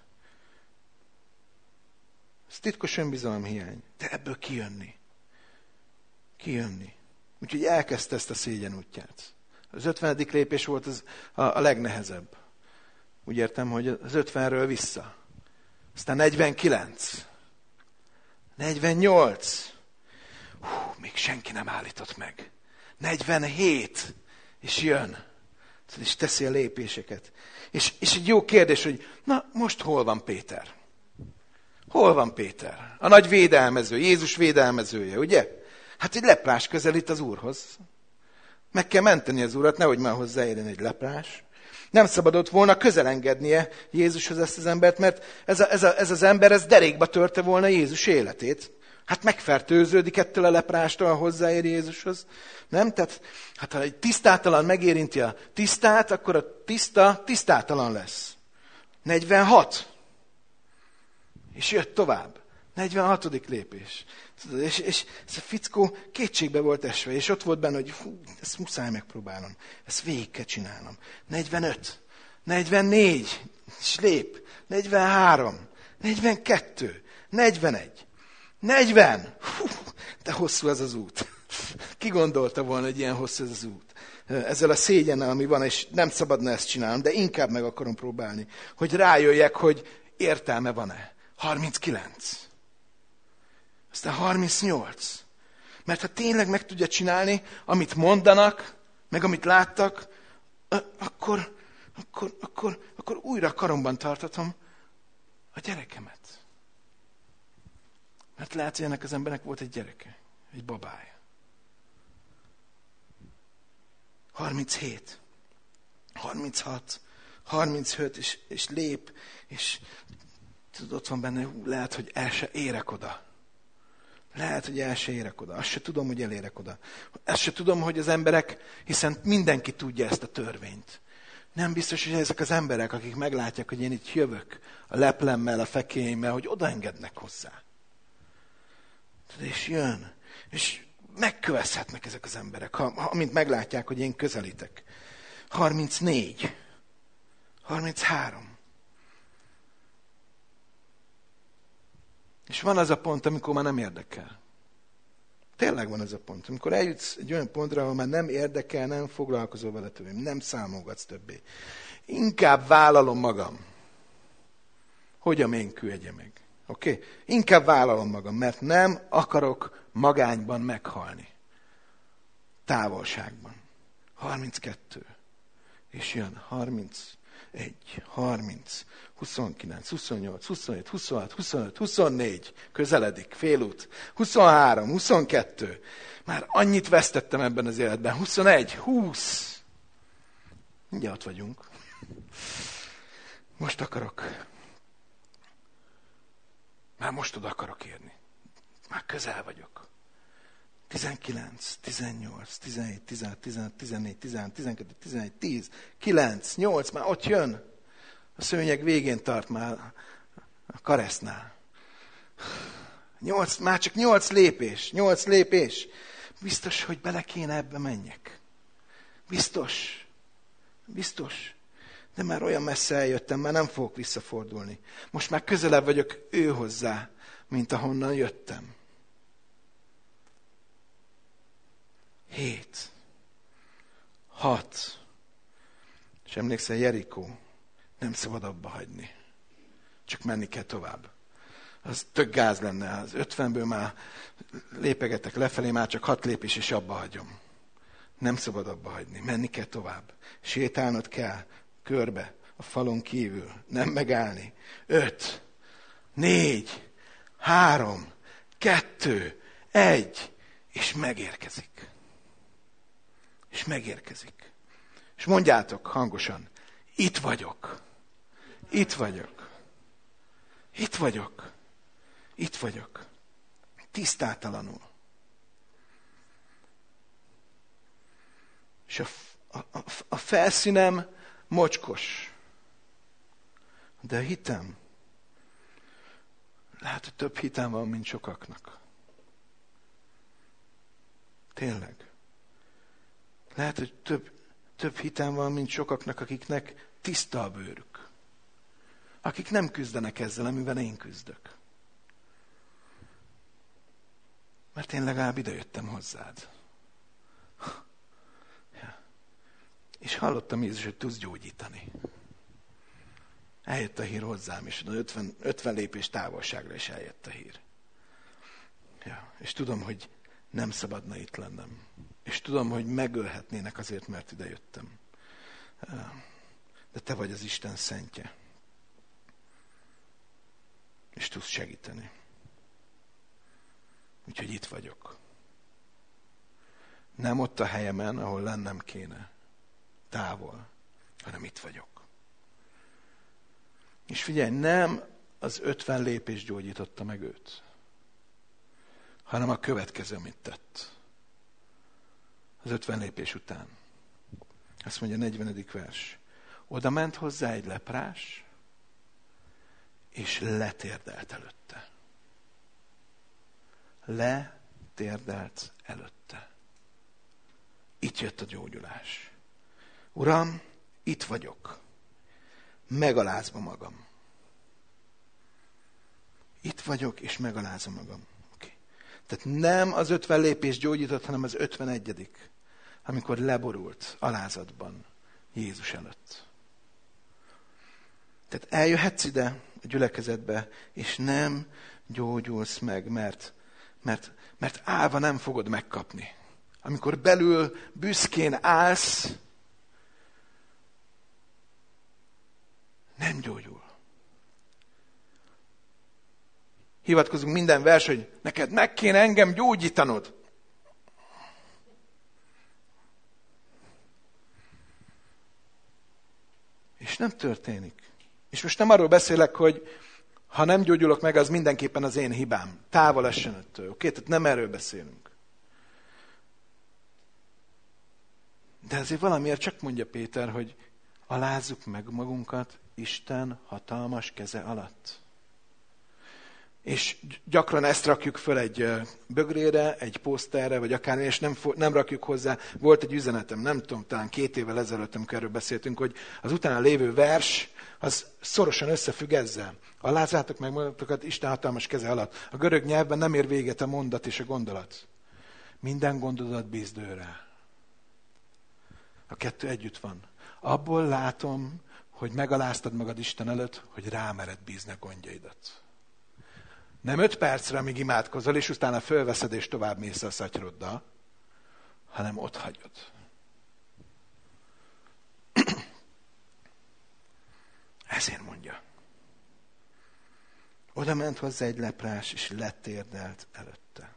Ez titkos önbizalomhiány, de ebből kijönni. Kijönni. Úgyhogy elkezdte ezt a szégyen útját. Az ötvenedik lépés volt az a, a legnehezebb. Úgy értem, hogy az ötvenről vissza. Aztán negyvenkilenc. negyvennyolc. Hú, még senki nem állított meg. negyvenhét. És jön. És teszi a lépéseket. És, és egy jó kérdés, hogy na, most hol van Péter? Hol van Péter? A nagy védelmező, Jézus védelmezője, ugye? Hát egy leprás közelít az Úrhoz. Meg kell menteni az Urat, nehogy már hozzáérjen egy leprás. Nem szabadott volna közelengednie Jézushoz ezt az embert, mert ez, a, ez, a, ez az ember ez derékba törte volna Jézus életét. Hát megfertőződik ettől a leprástól, ha hozzáér Jézushoz. Nem? Tehát, hát ha egy tisztátalan megérinti a tisztát, akkor a tiszta tisztátalan lesz. negyvenhat. És jött tovább. negyvenhatodik lépés. És, és ez a fickó kétségbe volt esve, és ott volt benne, hogy hú, ezt muszáj megpróbálnom. Ezt végig kell csinálnom. negyvenöt. negyvennégy. És lép. negyvenhárom. negyvenkettő. negyvenegy. negyven. Hú, de hosszú ez az út. Ki gondolta volna, hogy ilyen hosszú ez az út? Ezzel a szégyennel, ami van, és nem szabadna ezt csinálnom, de inkább meg akarom próbálni, hogy rájöjjek, hogy értelme van-e. harminckilenc. Aztán harmincnyolc. Mert ha tényleg meg tudja csinálni, amit mondanak, meg amit láttak, akkor, akkor, akkor, akkor újra karomban tartatom a gyerekemet. Mert lehet, hogy ennek az embernek volt egy gyereke, egy babája. harminchét. harminchat. harmincöt, és, és lép, és tudod, ott van benne, lehet, hogy el se érek oda. Lehet, hogy el se érek oda. Azt se tudom, hogy elérek oda. Azt se tudom, hogy az emberek, hiszen mindenki tudja ezt a törvényt. Nem biztos, hogy ezek az emberek, akik meglátják, hogy én itt jövök a leplemmel, a fekélyemmel, hogy odaengednek hozzá. És jön, és megkövezhetnek ezek az emberek, ha, amint meglátják, hogy én közelítek. harmincnégy. harminchárom. És van az a pont, amikor már nem érdekel. Tényleg van ez a pont. Amikor eljutsz egy olyan pontra, ahol már nem érdekel, nem foglalkozol vele többé, nem számolgatsz többé. Inkább vállalom magam, hogy a ménkű egye meg. Oké? Okay? Inkább vállalom magam, mert nem akarok magányban meghalni. Távolságban. harminckettő. És jön harmincegy, harminc, huszonkilenc, huszonnyolc, huszonhét, huszonhat, huszonöt, huszonnégy. Közeledik, félút. huszonhárom, huszonkettő. Már annyit vesztettem ebben az életben. huszonegy, húsz. Mindjárt ott vagyunk. Most akarok. Már most oda akarok érni. Már közel vagyok. tizenkilenc, tizennyolc, tizenhét, tizenhat, tizenhat, tizennégy, tizenhárom, tizenkettő, tizenegy, tíz, kilenc, nyolc, már ott jön. A szőnyeg végén tart már a karesznál. Nyolc, már csak nyolc lépés, nyolc lépés. Biztos, hogy bele kéne ebbe menjek. Biztos. Biztos. De már olyan messze eljöttem, már nem fogok visszafordulni. Most már közelebb vagyok ő hozzá, mint ahonnan jöttem. Hét. Hat. És emlékszel, Jerikó, nem szabad abba hagyni. Csak menni kell tovább. Az tök gáz lenne. Az ötvenből már lépegetek lefelé, már csak hat lépés, és abba hagyom. Nem szabad abba hagyni. Menni kell tovább. Sétálnod kell körbe, a falon kívül. Nem megállni. Öt. Négy. Három. Kettő. Egy. És megérkezik. És megérkezik. És mondjátok hangosan, itt vagyok. Itt vagyok. Itt vagyok. Itt vagyok. Tisztátalanul. És a, a, a, a felszínem mocskos. De a hitem, lehet, hogy több hitem van, mint sokaknak. Tényleg. Lehet, hogy több, több hitem van, mint sokaknak, akiknek tiszta a bőrük. Akik nem küzdenek ezzel, amivel én küzdök. Mert én legalább idejöttem hozzád. Ja. És hallottam Jézus, hogy tudsz gyógyítani. Eljött a hír hozzám, és ötven, ötven lépés távolságra is eljött a hír. Ja. És tudom, hogy nem szabadna itt lennem. És tudom, hogy megölhetnének azért, mert ide jöttem. De te vagy az Isten szentje. És tudsz segíteni. Úgyhogy itt vagyok. Nem ott a helyemen, ahol lennem kéne. Távol. Hanem itt vagyok. És figyelj, nem az ötven lépés gyógyította meg őt, hanem a következő, amit tett. Az ötven lépés után. Azt mondja a negyvenedik vers. Oda ment hozzá egy leprás, és letérdelt előtte. Letérdelt előtte. Itt jött a gyógyulás. Uram, itt vagyok. Megalázva magam. Itt vagyok, és megalázom magam. Okay. Tehát nem az ötven lépés gyógyított, hanem az ötvenegyedik, amikor leborult alázatban Jézus előtt. Tehát eljöhetsz ide a gyülekezetbe, és nem gyógyulsz meg, mert, mert, mert állva nem fogod megkapni. Amikor belül büszkén állsz, nem gyógyul. Hivatkozunk minden vers, hogy neked meg kéne engem gyógyítanod. És nem történik. És most nem arról beszélek, hogy ha nem gyógyulok meg, az mindenképpen az én hibám. Távol essen ettől. Oké? Tehát nem erről beszélünk. De azért valamiért csak mondja Péter, hogy Alázzuk meg magunkat Isten hatalmas keze alatt. És gyakran ezt rakjuk föl egy bögrére, egy poszterre, vagy akármi, és nem, nem rakjuk hozzá. Volt egy üzenetem, nem tudom, talán két évvel ezelőtt, amikor erről beszéltünk, hogy az utána lévő vers, az szorosan összefügg ezzel. Alázzátok meg magatokat Isten hatalmas keze alatt. A görög nyelvben nem ér véget a mondat és a gondolat. Minden gondodat bízd őre. A kettő együtt van. Abból látom, hogy megaláztad magad Isten előtt, hogy rámered bízni a gondjaidat. Nem öt percre, amíg imádkozol, és utána fölveszed, és tovább mész a szatyroddal, hanem ott hagyod. Ezért mondja. Oda ment hozzá egy leprás, és letérdelt előtte.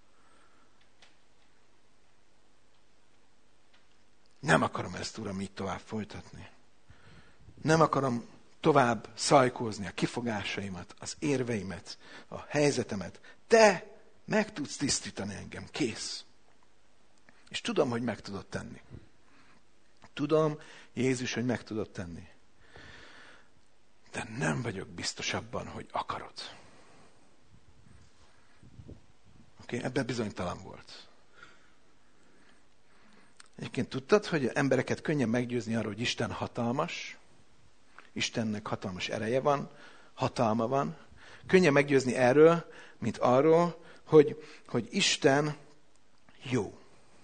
Nem akarom ezt, Uram, így tovább folytatni. Nem akarom tovább szajkózni a kifogásaimat, az érveimet, a helyzetemet. Te meg tudsz tisztítani engem, kész. És tudom, hogy meg tudod tenni. Tudom, Jézus, hogy meg tudod tenni. De nem vagyok biztos abban, hogy akarod. Oké, okay? Ebben bizonytalan volt. Egyébként tudtad, hogy embereket könnyen meggyőzni arról, hogy Isten hatalmas, Istennek hatalmas ereje van, hatalma van. Könnyen meggyőzni erről, mint arról, hogy, hogy Isten jó.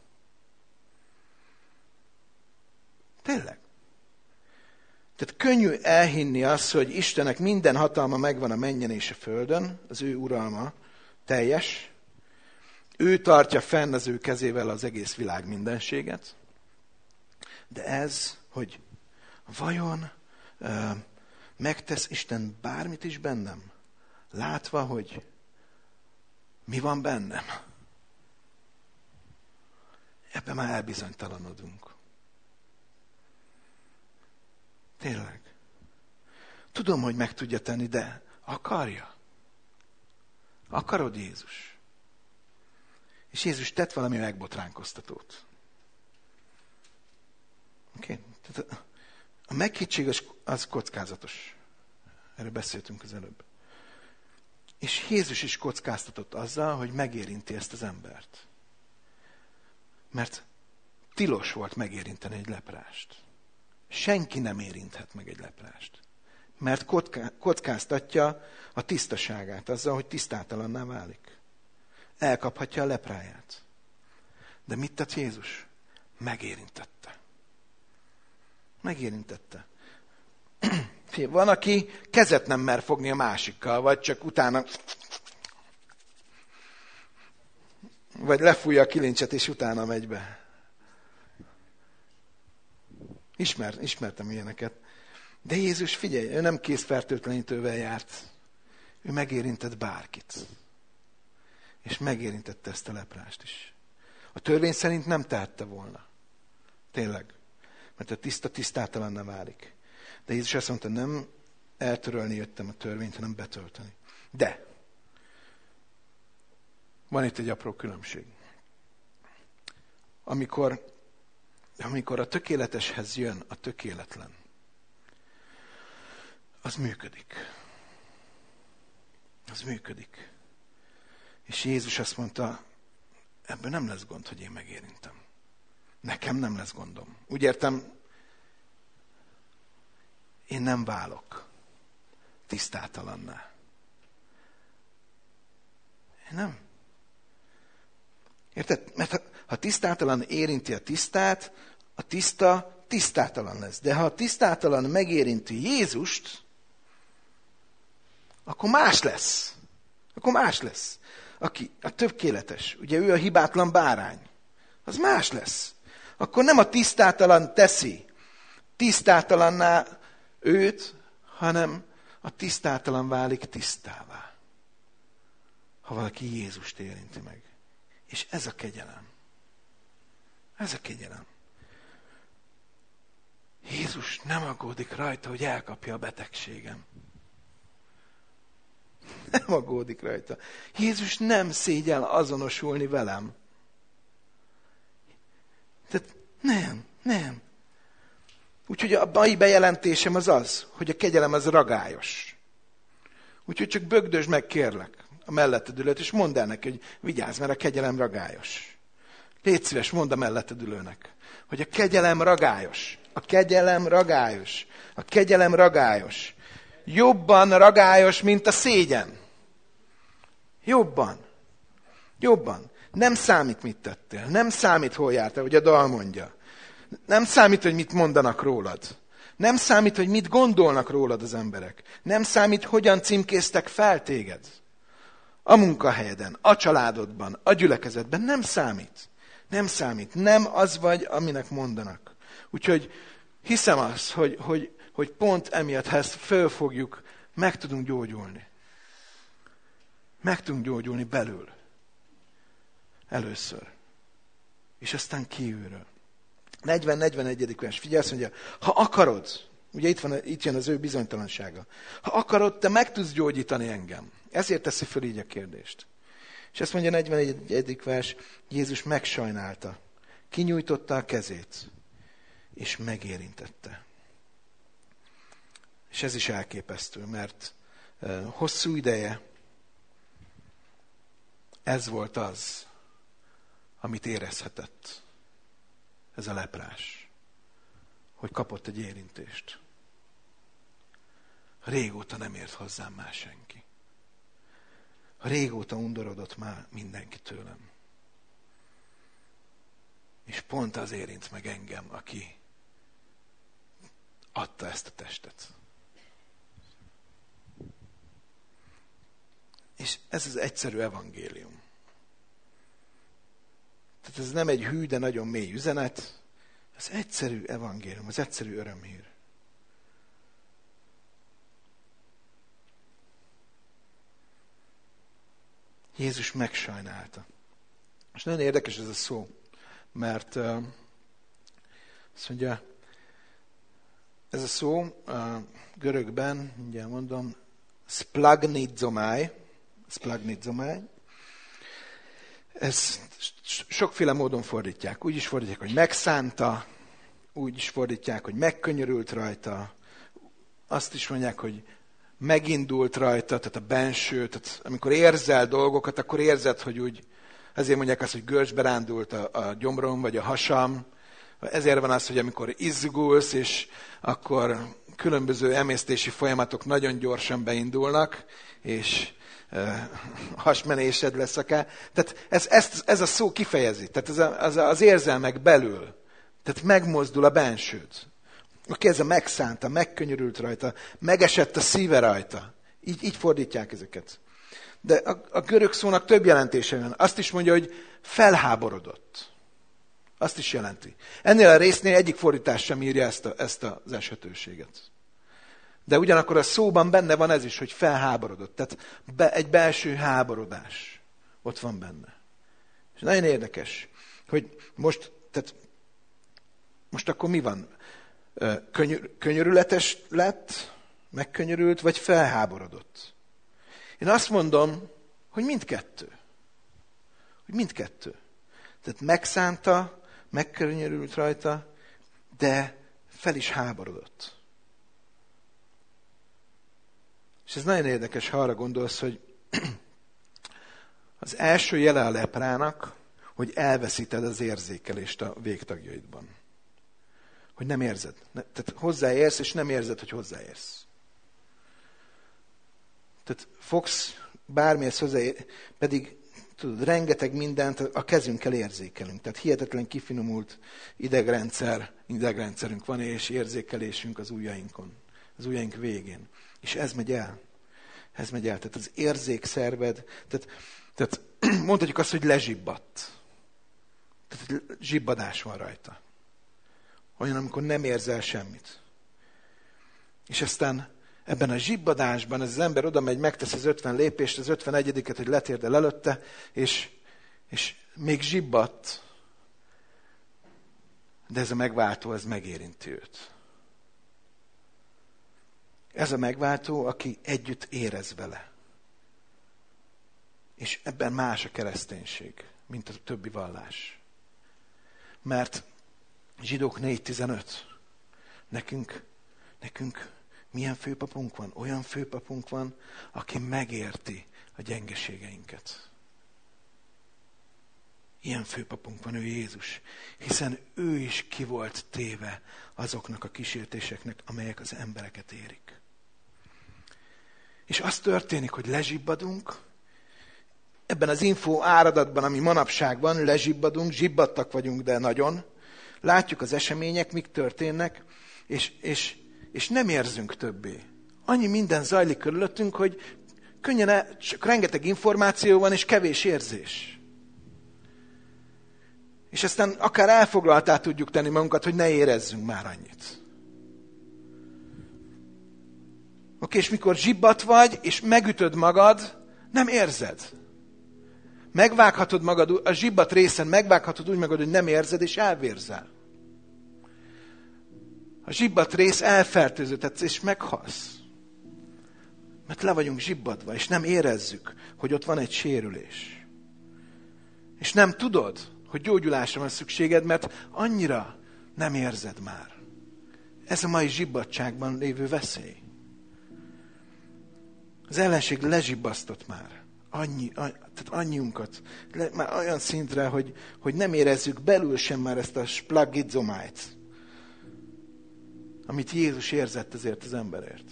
Tényleg. Tehát könnyű elhinni azt, hogy Istennek minden hatalma megvan a mennyen és a földön, az ő uralma teljes. Ő tartja fenn az ő kezével az egész világ mindenséget. De ez, hogy vajon uh, megtesz Isten bármit is bennem, látva, hogy mi van bennem. Ebben már elbizonytalanodunk. Tényleg. Tudom, hogy meg tudja tenni, de akarja. Akarod, Jézus? És Jézus tett valami megbotránkoztatót. Oké? Okay? Tehát a megkétség az kockázatos. Erről beszéltünk az előbb. És Jézus is kockáztatott azzal, hogy megérinti ezt az embert. Mert tilos volt megérinteni egy leprást. Senki nem érinthet meg egy leprást. Mert kockáztatja a tisztaságát azzal, hogy tisztátalanná válik. Elkaphatja a lepráját. De mit tett Jézus? Megérintette. Megérintette. Van, aki kezet nem mer fogni a másikkal, vagy csak utána vagy lefújja a kilincset, és utána megy be. Ismer, ismertem ilyeneket. De Jézus, figyelj, ő nem kézfertőtlenítővel járt. Ő megérintett bárkit. És megérintette ezt a leprást is. A törvény szerint nem tehette volna. Tényleg. Mert a tiszta tisztátalanná válik. De Jézus azt mondta, nem eltörölni jöttem a törvényt, hanem betölteni. De van itt egy apró különbség. Amikor, amikor a tökéleteshez jön a tökéletlen, az működik. Az működik. És Jézus azt mondta, ebből nem lesz gond, hogy én megérintem. Nekem nem lesz gondom. Úgy értem, én nem válok tisztátalanná. Én nem. Érted? Mert ha, ha tisztátalan érinti a tisztát, a tiszta tisztátalan lesz. De ha a tisztátalan megérinti Jézust, akkor más lesz. Akkor más lesz. Aki a tökéletes, ugye ő a hibátlan bárány, az más lesz. Akkor nem a tisztátalan teszi tisztátalanná őt, hanem a tisztátalan válik tisztává. Ha valaki Jézust érinti meg. És ez a kegyelem. Ez a kegyelem. Jézus nem aggódik rajta, hogy elkapja a betegségem. Nem aggódik rajta. Jézus nem szégyel azonosulni velem. Tehát nem, nem. Úgyhogy a mai bejelentésem az az, hogy a kegyelem az ragályos. Úgyhogy csak bögdösd meg, kérlek, a melletted ülőt, és mondd el neki, hogy vigyázz, mert a kegyelem ragályos. Légy szíves, mondd a melletted ülőnek, hogy a kegyelem ragályos. A kegyelem ragályos. A kegyelem ragályos. Jobban ragályos, mint a szégyen. Jobban. Jobban. Nem számít, mit tettél. Nem számít, hol jártál, hogy a dal mondja. Nem számít, hogy mit mondanak rólad. Nem számít, hogy mit gondolnak rólad az emberek. Nem számít, hogyan címkéztek fel téged. A munkahelyeden, a családodban, a gyülekezetben. Nem számít. Nem számít. Nem az vagy, aminek mondanak. Úgyhogy hiszem azt, hogy, hogy, hogy pont emiatt, ha ezt fölfogjuk, meg tudunk gyógyulni. Meg tudunk gyógyulni belül. Először. És aztán kívülről. negyven-negyvenegyedik vers. Figyelj, azt mondja, ha akarod, ugye itt, van, itt jön az ő bizonytalansága. Ha akarod, te meg tudsz gyógyítani engem. Ezért teszi föl így a kérdést. És ezt mondja a negyvenegyedik vers, Jézus megsajnálta. Kinyújtotta a kezét, és megérintette. És ez is elképesztő, mert uh, hosszú ideje ez volt az, amit érezhetett ez a leprás, hogy kapott egy érintést. Régóta nem ért hozzám már senki. Régóta undorodott már mindenki tőlem. És pont az érint meg engem, aki adta ezt a testet. És ez az egyszerű evangélium. Tehát ez nem egy hű, de nagyon mély üzenet. Ez egyszerű evangélium, az egyszerű örömhír. Jézus megsajnálta. És nagyon érdekes ez a szó, mert uh, azt mondja, ez a szó uh, görögben, mindjárt mondom, splagnidzomai, splagnidzomai. Ez sokféle módon fordítják. Úgy is fordítják, hogy megszánta, úgy is fordítják, hogy megkönyörült rajta, azt is mondják, hogy megindult rajta, tehát a benső, tehát amikor érzel dolgokat, akkor érzed, hogy úgy, ezért mondják azt, hogy görcsbe rándult a, a gyomrom, vagy a hasam. Ezért van az, hogy amikor izgulsz, és akkor különböző emésztési folyamatok nagyon gyorsan beindulnak, és uh, hasmenésed lesz akár. Tehát ez, ez, ez a szó kifejezi, tehát ez a, az, az érzelmek belül. Tehát megmozdul a bensőd. Aki ez a megszánta, megkönyörült rajta, megesett a szíve rajta. Így, így fordítják ezeket. De a, a görög szónak több jelentése van. Azt is mondja, hogy felháborodott. Azt is jelenti. Ennél a résznél egyik fordítás sem írja ezt, a, ezt az eshetőséget. De ugyanakkor a szóban benne van ez is, hogy felháborodott. Tehát be, egy belső háborodás ott van benne. És nagyon érdekes, hogy most, tehát most akkor mi van? Könyör, könyörületes lett, megkönyörült, vagy felháborodott? Én azt mondom, hogy mindkettő. Hogy mindkettő. Tehát megszánta, megkönyörült rajta, de fel is háborodott. És ez nagyon érdekes, ha arra gondolsz, hogy az első jele a leprának, hogy elveszíted az érzékelést a végtagjaidban. Hogy nem érzed. Tehát hozzáérsz, és nem érzed, hogy hozzáérsz. Tehát fogsz bármihez hozzáér, pedig tudod, rengeteg mindent a kezünkkel érzékelünk. Tehát hihetetlen kifinomult idegrendszer, idegrendszerünk van, és érzékelésünk az ujjainkon, az ujjaink végén. És ez megy el. Ez megy el. Tehát az érzékszerved, tehát, tehát mondhatjuk azt, hogy lezsibbadt. Tehát zsibbadás van rajta. Olyan, amikor nem érzel semmit. És aztán ebben a zsibbadásban ez az ember oda megy, megtesz az ötven lépést, az ötvenegyediket, hogy letérdel előtte, és, és még zsibbadt, de ez a megváltó, ez megérinti őt. Ez a megváltó, aki együtt érez vele. És ebben más a kereszténység, mint a többi vallás. Mert Zsidók négy tizenöt. Nekünk, nekünk milyen főpapunk van? Olyan főpapunk van, aki megérti a gyengeségeinket. Ilyen főpapunk van, ő Jézus. Hiszen ő is ki volt téve azoknak a kísértéseknek, amelyek az embereket érik. És az történik, hogy lezsibbadunk, ebben az info áradatban, ami manapság van, lezsibbadunk, zsibbadtak vagyunk, de nagyon. Látjuk az események, mik történnek, és, és, és nem érzünk többé. Annyi minden zajlik körülöttünk, hogy könnyen, csak rengeteg információ van, és kevés érzés. És aztán akár elfoglaltá tudjuk tenni magunkat, hogy ne érezzünk már annyit. Oké, és mikor zsibbat vagy, és megütöd magad, nem érzed. Megvághatod magad, a zsibbat részen megvághatod úgy magad, hogy nem érzed, és elvérzel. A zsibbat rész elfertőződhetsz, és meghalsz. Mert le vagyunk zsibbadva, és nem érezzük, hogy ott van egy sérülés. És nem tudod, hogy gyógyulásra van szükséged, mert annyira nem érzed már. Ez a mai zsibbadságban lévő veszély. Az ellenség lezsibbasztott már. Annyi, annyi, tehát annyiunkat. Le, már olyan szintre, hogy, hogy nem érezzük belül sem már ezt a splagizomájt, amit Jézus érzett ezért az emberért.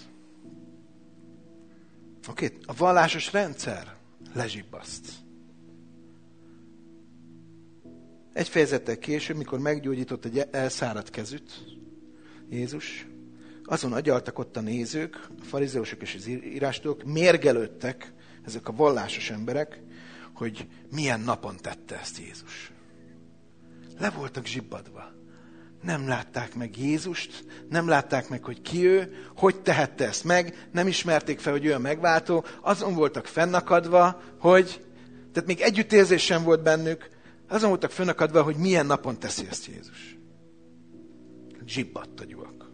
Oké, okay. A vallásos rendszer lezsibbaszt. Egy fejezettel később, mikor meggyógyított egy elszáradt kezüt, Jézus, azon agyaltak ott a nézők, a farizeusok és az írástudók, mérgelődtek ezek a vallásos emberek, hogy milyen napon tette ezt Jézus. Le voltak zsibbadva. Nem látták meg Jézust, nem látták meg, hogy ki ő, hogy tehette ezt meg, nem ismerték fel, hogy ő a megváltó, azon voltak fennakadva, hogy, tehát még együttérzés sem volt bennük, azon voltak fennakadva, hogy milyen napon teszi ezt Jézus. Zsibbadt agyúak.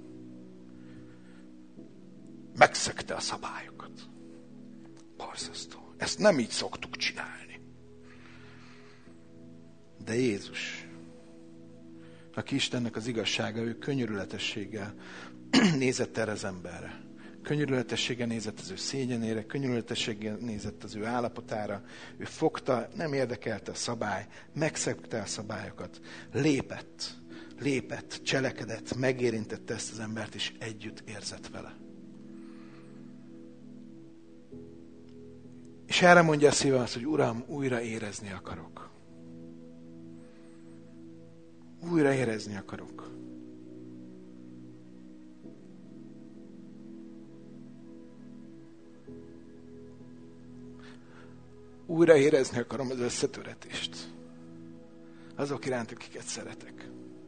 Megszegte a szabályokat. Borzasztó. Ezt nem így szoktuk csinálni. De Jézus, aki Istennek az igazsága, ő könyörületességgel nézett erre az emberre. Könyörületességgel nézett az ő szégyenére, könyörületességgel nézett az ő állapotára. Ő fogta, nem érdekelte a szabály, megszegte a szabályokat, lépett, lépett, cselekedett, megérintette ezt az embert, és együtt érzett vele. És erre mondja a szíve azt, hogy Uram, újra érezni akarok. Újra érezni akarok. Újra érezni akarom az összetöretést. Azok iránt, akiket szeretek.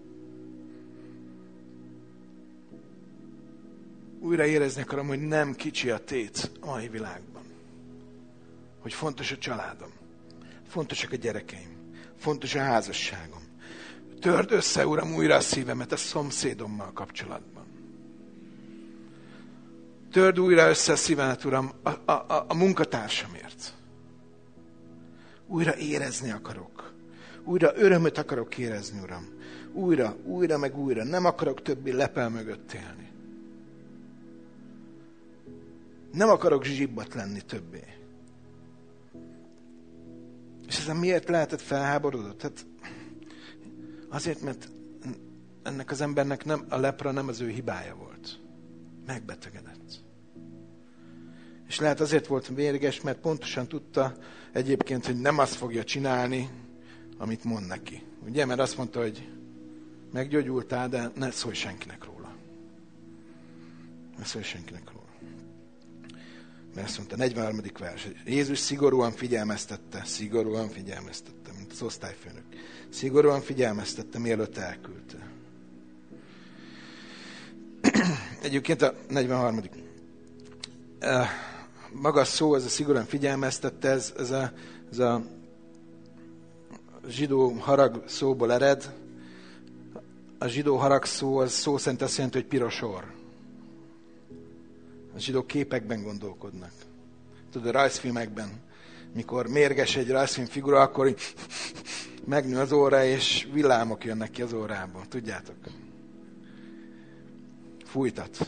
Újra érezni akarom, hogy nem kicsi a tét a mai világban. Hogy fontos a családom. Fontosak a gyerekeim. Fontos a házasságom. Törd össze, Uram, újra a szívemet a szomszédommal kapcsolatban. Törd újra össze a szívemet, Uram, a, a, a munkatársamért. Újra érezni akarok. Újra örömöt akarok érezni, Uram. Újra, újra, meg újra. Nem akarok többé lepel mögött élni. Nem akarok zsibbat lenni többé. És ezen miért lehetett felháborodott? Hát azért, mert ennek az embernek nem, a lepra nem az ő hibája volt. Megbetegedett. És lehet azért volt mérges, mert pontosan tudta egyébként, hogy nem azt fogja csinálni, amit mond neki. Ugye? Mert azt mondta, hogy meggyógyultál, de ne szólj senkinek róla. Ne szólj senkinek róla. Mert azt mondta, negyvenharmadik vers. Jézus szigorúan figyelmeztette, szigorúan figyelmeztette, mint az osztályfőnök. Szigorúan figyelmeztette, mielőtt elküldte. Egyébként a negyvenharmadik Maga a szó, ez a szigorúan figyelmeztette, ez, ez, a, ez a zsidó harag szóból ered. A zsidó harag szó, az szó szerint azt jelenti, hogy piros orr. A zsidók képekben gondolkodnak. Tudod, a rajzfilmekben, mikor mérges egy rajzfilm figura, akkor megnő az óra, és villámok jönnek ki az órából. Tudjátok? fújtat.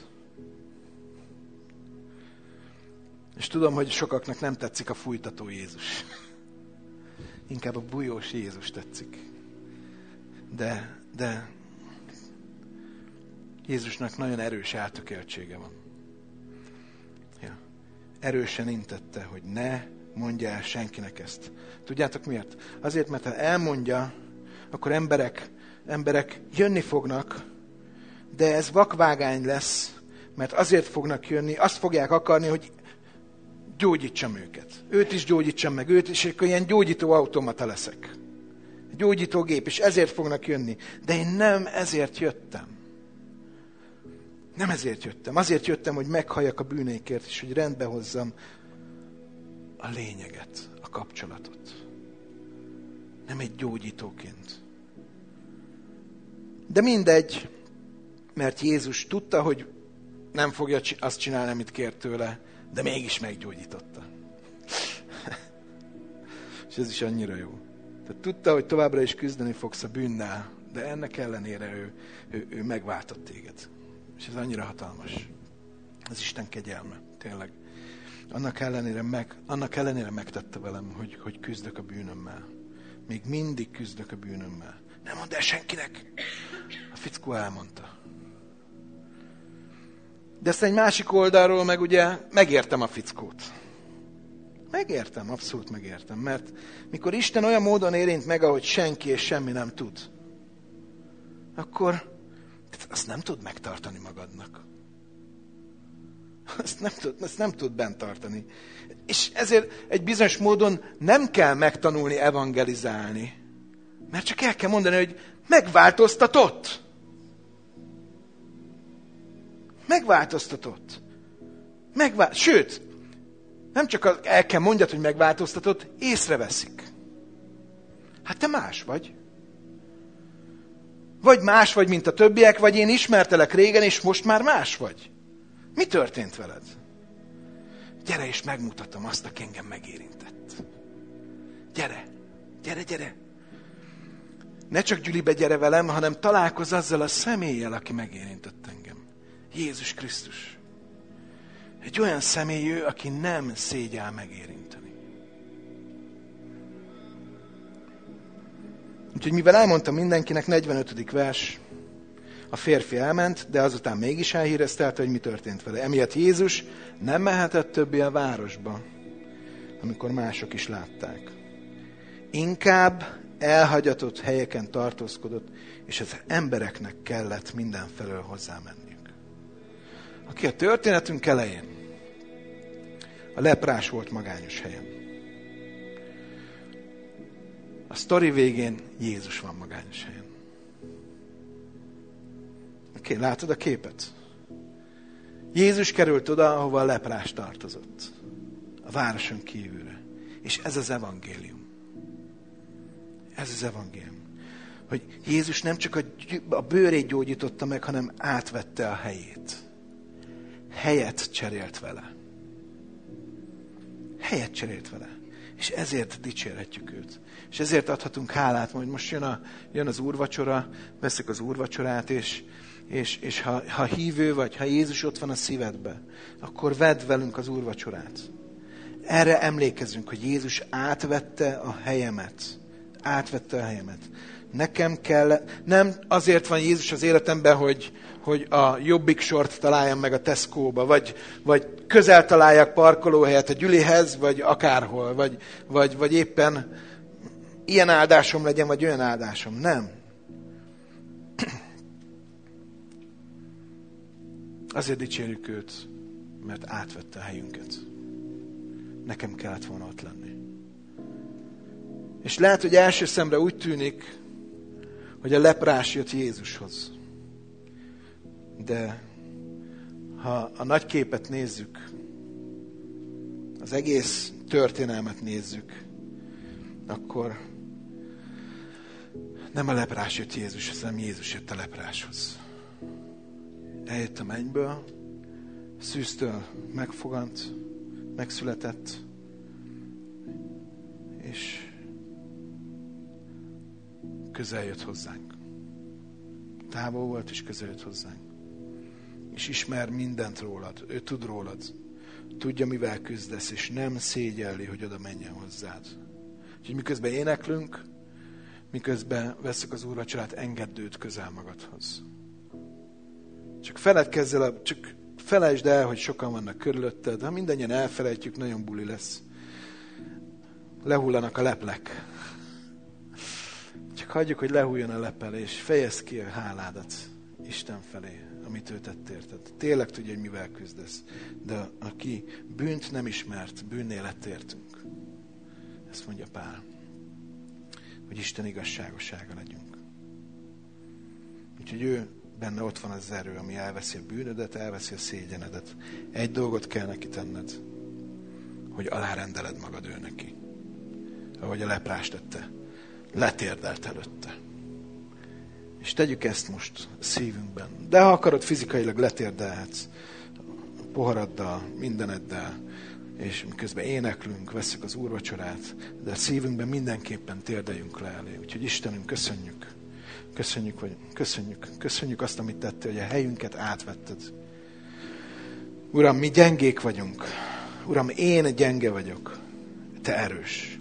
És tudom, hogy sokaknak nem tetszik a fújtató Jézus. Inkább a bujós Jézus tetszik. De, de Jézusnak nagyon erős eltökéltsége van. Ja. Erősen intette, hogy ne mondja el senkinek ezt. Tudjátok miért? Azért, mert ha elmondja, akkor emberek, emberek jönni fognak, de ez vakvágány lesz, mert azért fognak jönni, azt fogják akarni, hogy gyógyítsam őket. Őt is gyógyítsam meg, őt is, és akkor ilyen gyógyító automata leszek. Gyógyítógép, és ezért fognak jönni. De én nem ezért jöttem. Nem ezért jöttem. Azért jöttem, hogy meghalljak a bűneikért, és hogy rendbe hozzam a lényeget, a kapcsolatot. Nem egy gyógyítóként. De mindegy, mert Jézus tudta, hogy nem fogja azt csinálni, amit kért tőle, de mégis meggyógyította. És ez is annyira jó. Tehát tudta, hogy továbbra is küzdeni fogsz a bűnnel, de ennek ellenére ő, ő, ő megváltott téged. És ez annyira hatalmas. Az Isten kegyelme, tényleg. Annak ellenére, meg, annak ellenére megtette velem, hogy, hogy küzdök a bűnömmel. Még mindig küzdök a bűnömmel. Nem mondd el senkinek! A fickó elmondta. De ezt egy másik oldalról meg ugye megértem a fickót. Megértem, abszolút megértem. Mert mikor Isten olyan módon érint meg, ahogy senki és semmi nem tud, akkor azt nem tud megtartani magadnak. Azt nem tud, azt nem tud bent tartani. És ezért egy bizonyos módon nem kell megtanulni evangelizálni. Mert csak el kell mondani, hogy megváltoztatott. Megváltoztatott. Megvá- Sőt, nem csak el kell mondjad, hogy megváltoztatott, észreveszik. Hát te más vagy. Vagy más vagy, mint a többiek, vagy én ismertelek régen, és most már más vagy. Mi történt veled? Gyere, és megmutatom azt, aki engem megérintett. Gyere, gyere, gyere. Ne csak gyülibe gyere velem, hanem találkozz azzal a személlyel, aki megérintett engem. Jézus Krisztus. Egy olyan személy ő, aki nem szégyel megérinteni. Úgyhogy mivel elmondtam mindenkinek, negyvenötödik vers, a férfi elment, de azután mégis elhíreztelte, hogy mi történt vele. Emiatt Jézus nem mehetett többé a városba, amikor mások is látták. Inkább elhagyatott helyeken tartózkodott, és az embereknek kellett mindenfelől hozzá menniük. Aki a történetünk elején a leprás volt magányos helyen. A sztori végén Jézus van magányos helyen. Oké, okay, látod a képet? Jézus került oda, ahova a leprás tartozott. A városon kívülre. És ez az evangélium. Ez az evangélium. Hogy Jézus nem csak a, a bőrét gyógyította meg, hanem átvette a helyét. Helyet cserélt vele. Helyet cserélt vele. És ezért dicsérhetjük őt. És ezért adhatunk hálát, hogy most jön, a, jön az úrvacsora, veszük az úrvacsorát, és, és, és ha, ha hívő vagy, ha Jézus ott van a szívedbe, akkor vedd velünk az úrvacsorát. Erre emlékezzünk, hogy Jézus átvette a helyemet. Átvette a helyemet. Nekem kell, nem azért van Jézus az életemben, hogy, hogy a jobbik sort találjam meg a Tesco-ba, vagy, vagy közel találjak parkolóhelyet a gyülihez, vagy akárhol, vagy, vagy, vagy éppen ilyen áldásom legyen, vagy olyan áldásom. Nem. Azért dicsérjük őt, mert átvette a helyünket. Nekem kellett volna ott lenni. És lehet, hogy első szemre úgy tűnik, hogy a leprás jött Jézushoz. De ha a nagy képet nézzük, az egész történelmet nézzük, akkor nem a leprás jött Jézushoz, hanem Jézus jött a lepráshoz. Eljött a mennyből, szűztől megfogant, megszületett, és közel jött hozzánk. Távol volt, és közel jött hozzánk. és ismer mindent rólad. Ő tud rólad. Tudja, mivel küzdesz, és nem szégyelli, hogy oda menjen hozzád. Úgyhogy miközben éneklünk, miközben vesszük az úrvacsorát, engedd őt közel magadhoz. Csak feledkezz el, csak felejtsd el, hogy sokan vannak körülötted. Ha mindannyian elfelejtjük, nagyon buli lesz. Lehullanak a leplek. Csak hagyjuk, hogy lehújjon a lepel, és fejezd ki a háládat Isten felé, amit ő tett érted. Tényleg tudja, hogy mivel küzdesz. De aki bűnt nem ismert, bűnnél lett értünk. Ezt mondja Pál. Hogy Isten igazságossága legyünk. Úgyhogy ő benne ott van az erő, ami elveszi a bűnödet, elveszi a szégyenedet. Egy dolgot kell neki tenned, hogy alárendeled magad ő neki. Ahogy a leprás tette. Letérdelt előtte. És tegyük ezt most a szívünkben. De ha akarod, fizikailag letérdelhetsz. Poharaddal, mindeneddel, és miközben éneklünk, vesszük az úrvacsorát, de a szívünkben mindenképpen térdeljünk le elé. Úgyhogy Istenünk, köszönjük. Köszönjük, vagy köszönjük, köszönjük azt, amit tettél, hogy a helyünket átvetted. Uram, mi gyengék vagyunk. Uram, én gyenge vagyok. Te erős.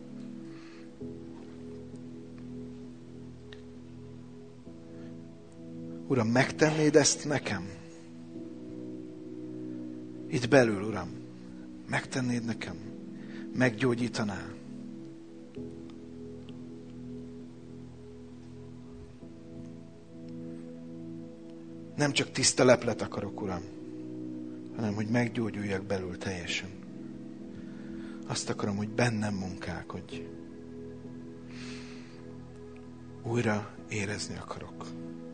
Uram, megtennéd ezt nekem? Itt belül, Uram, megtennéd nekem? Meggyógyítanál? Nem csak tiszta leplet akarok, Uram, hanem hogy meggyógyuljak belül teljesen. Azt akarom, hogy bennem munkálkodj. Újra érezni akarok.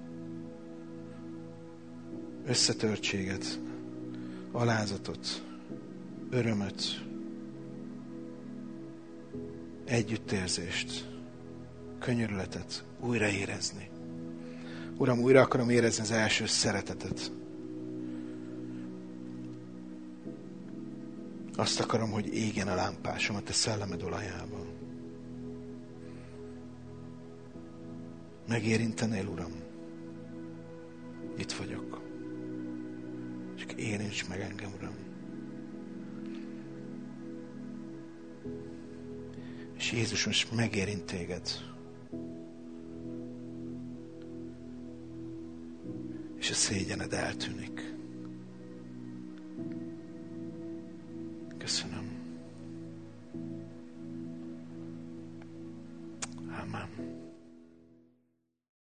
Összetörtséget, alázatot, örömöt, együttérzést, könyörületet újra érezni. Uram, újra akarom érezni az első szeretetet. Azt akarom, hogy égjen a lámpásom a te szellemed olajában. Megérintenél, Uram? Itt vagyok. Csak érints meg engem, Uram. És Jézus most megérint téged. És a szégyened eltűnik.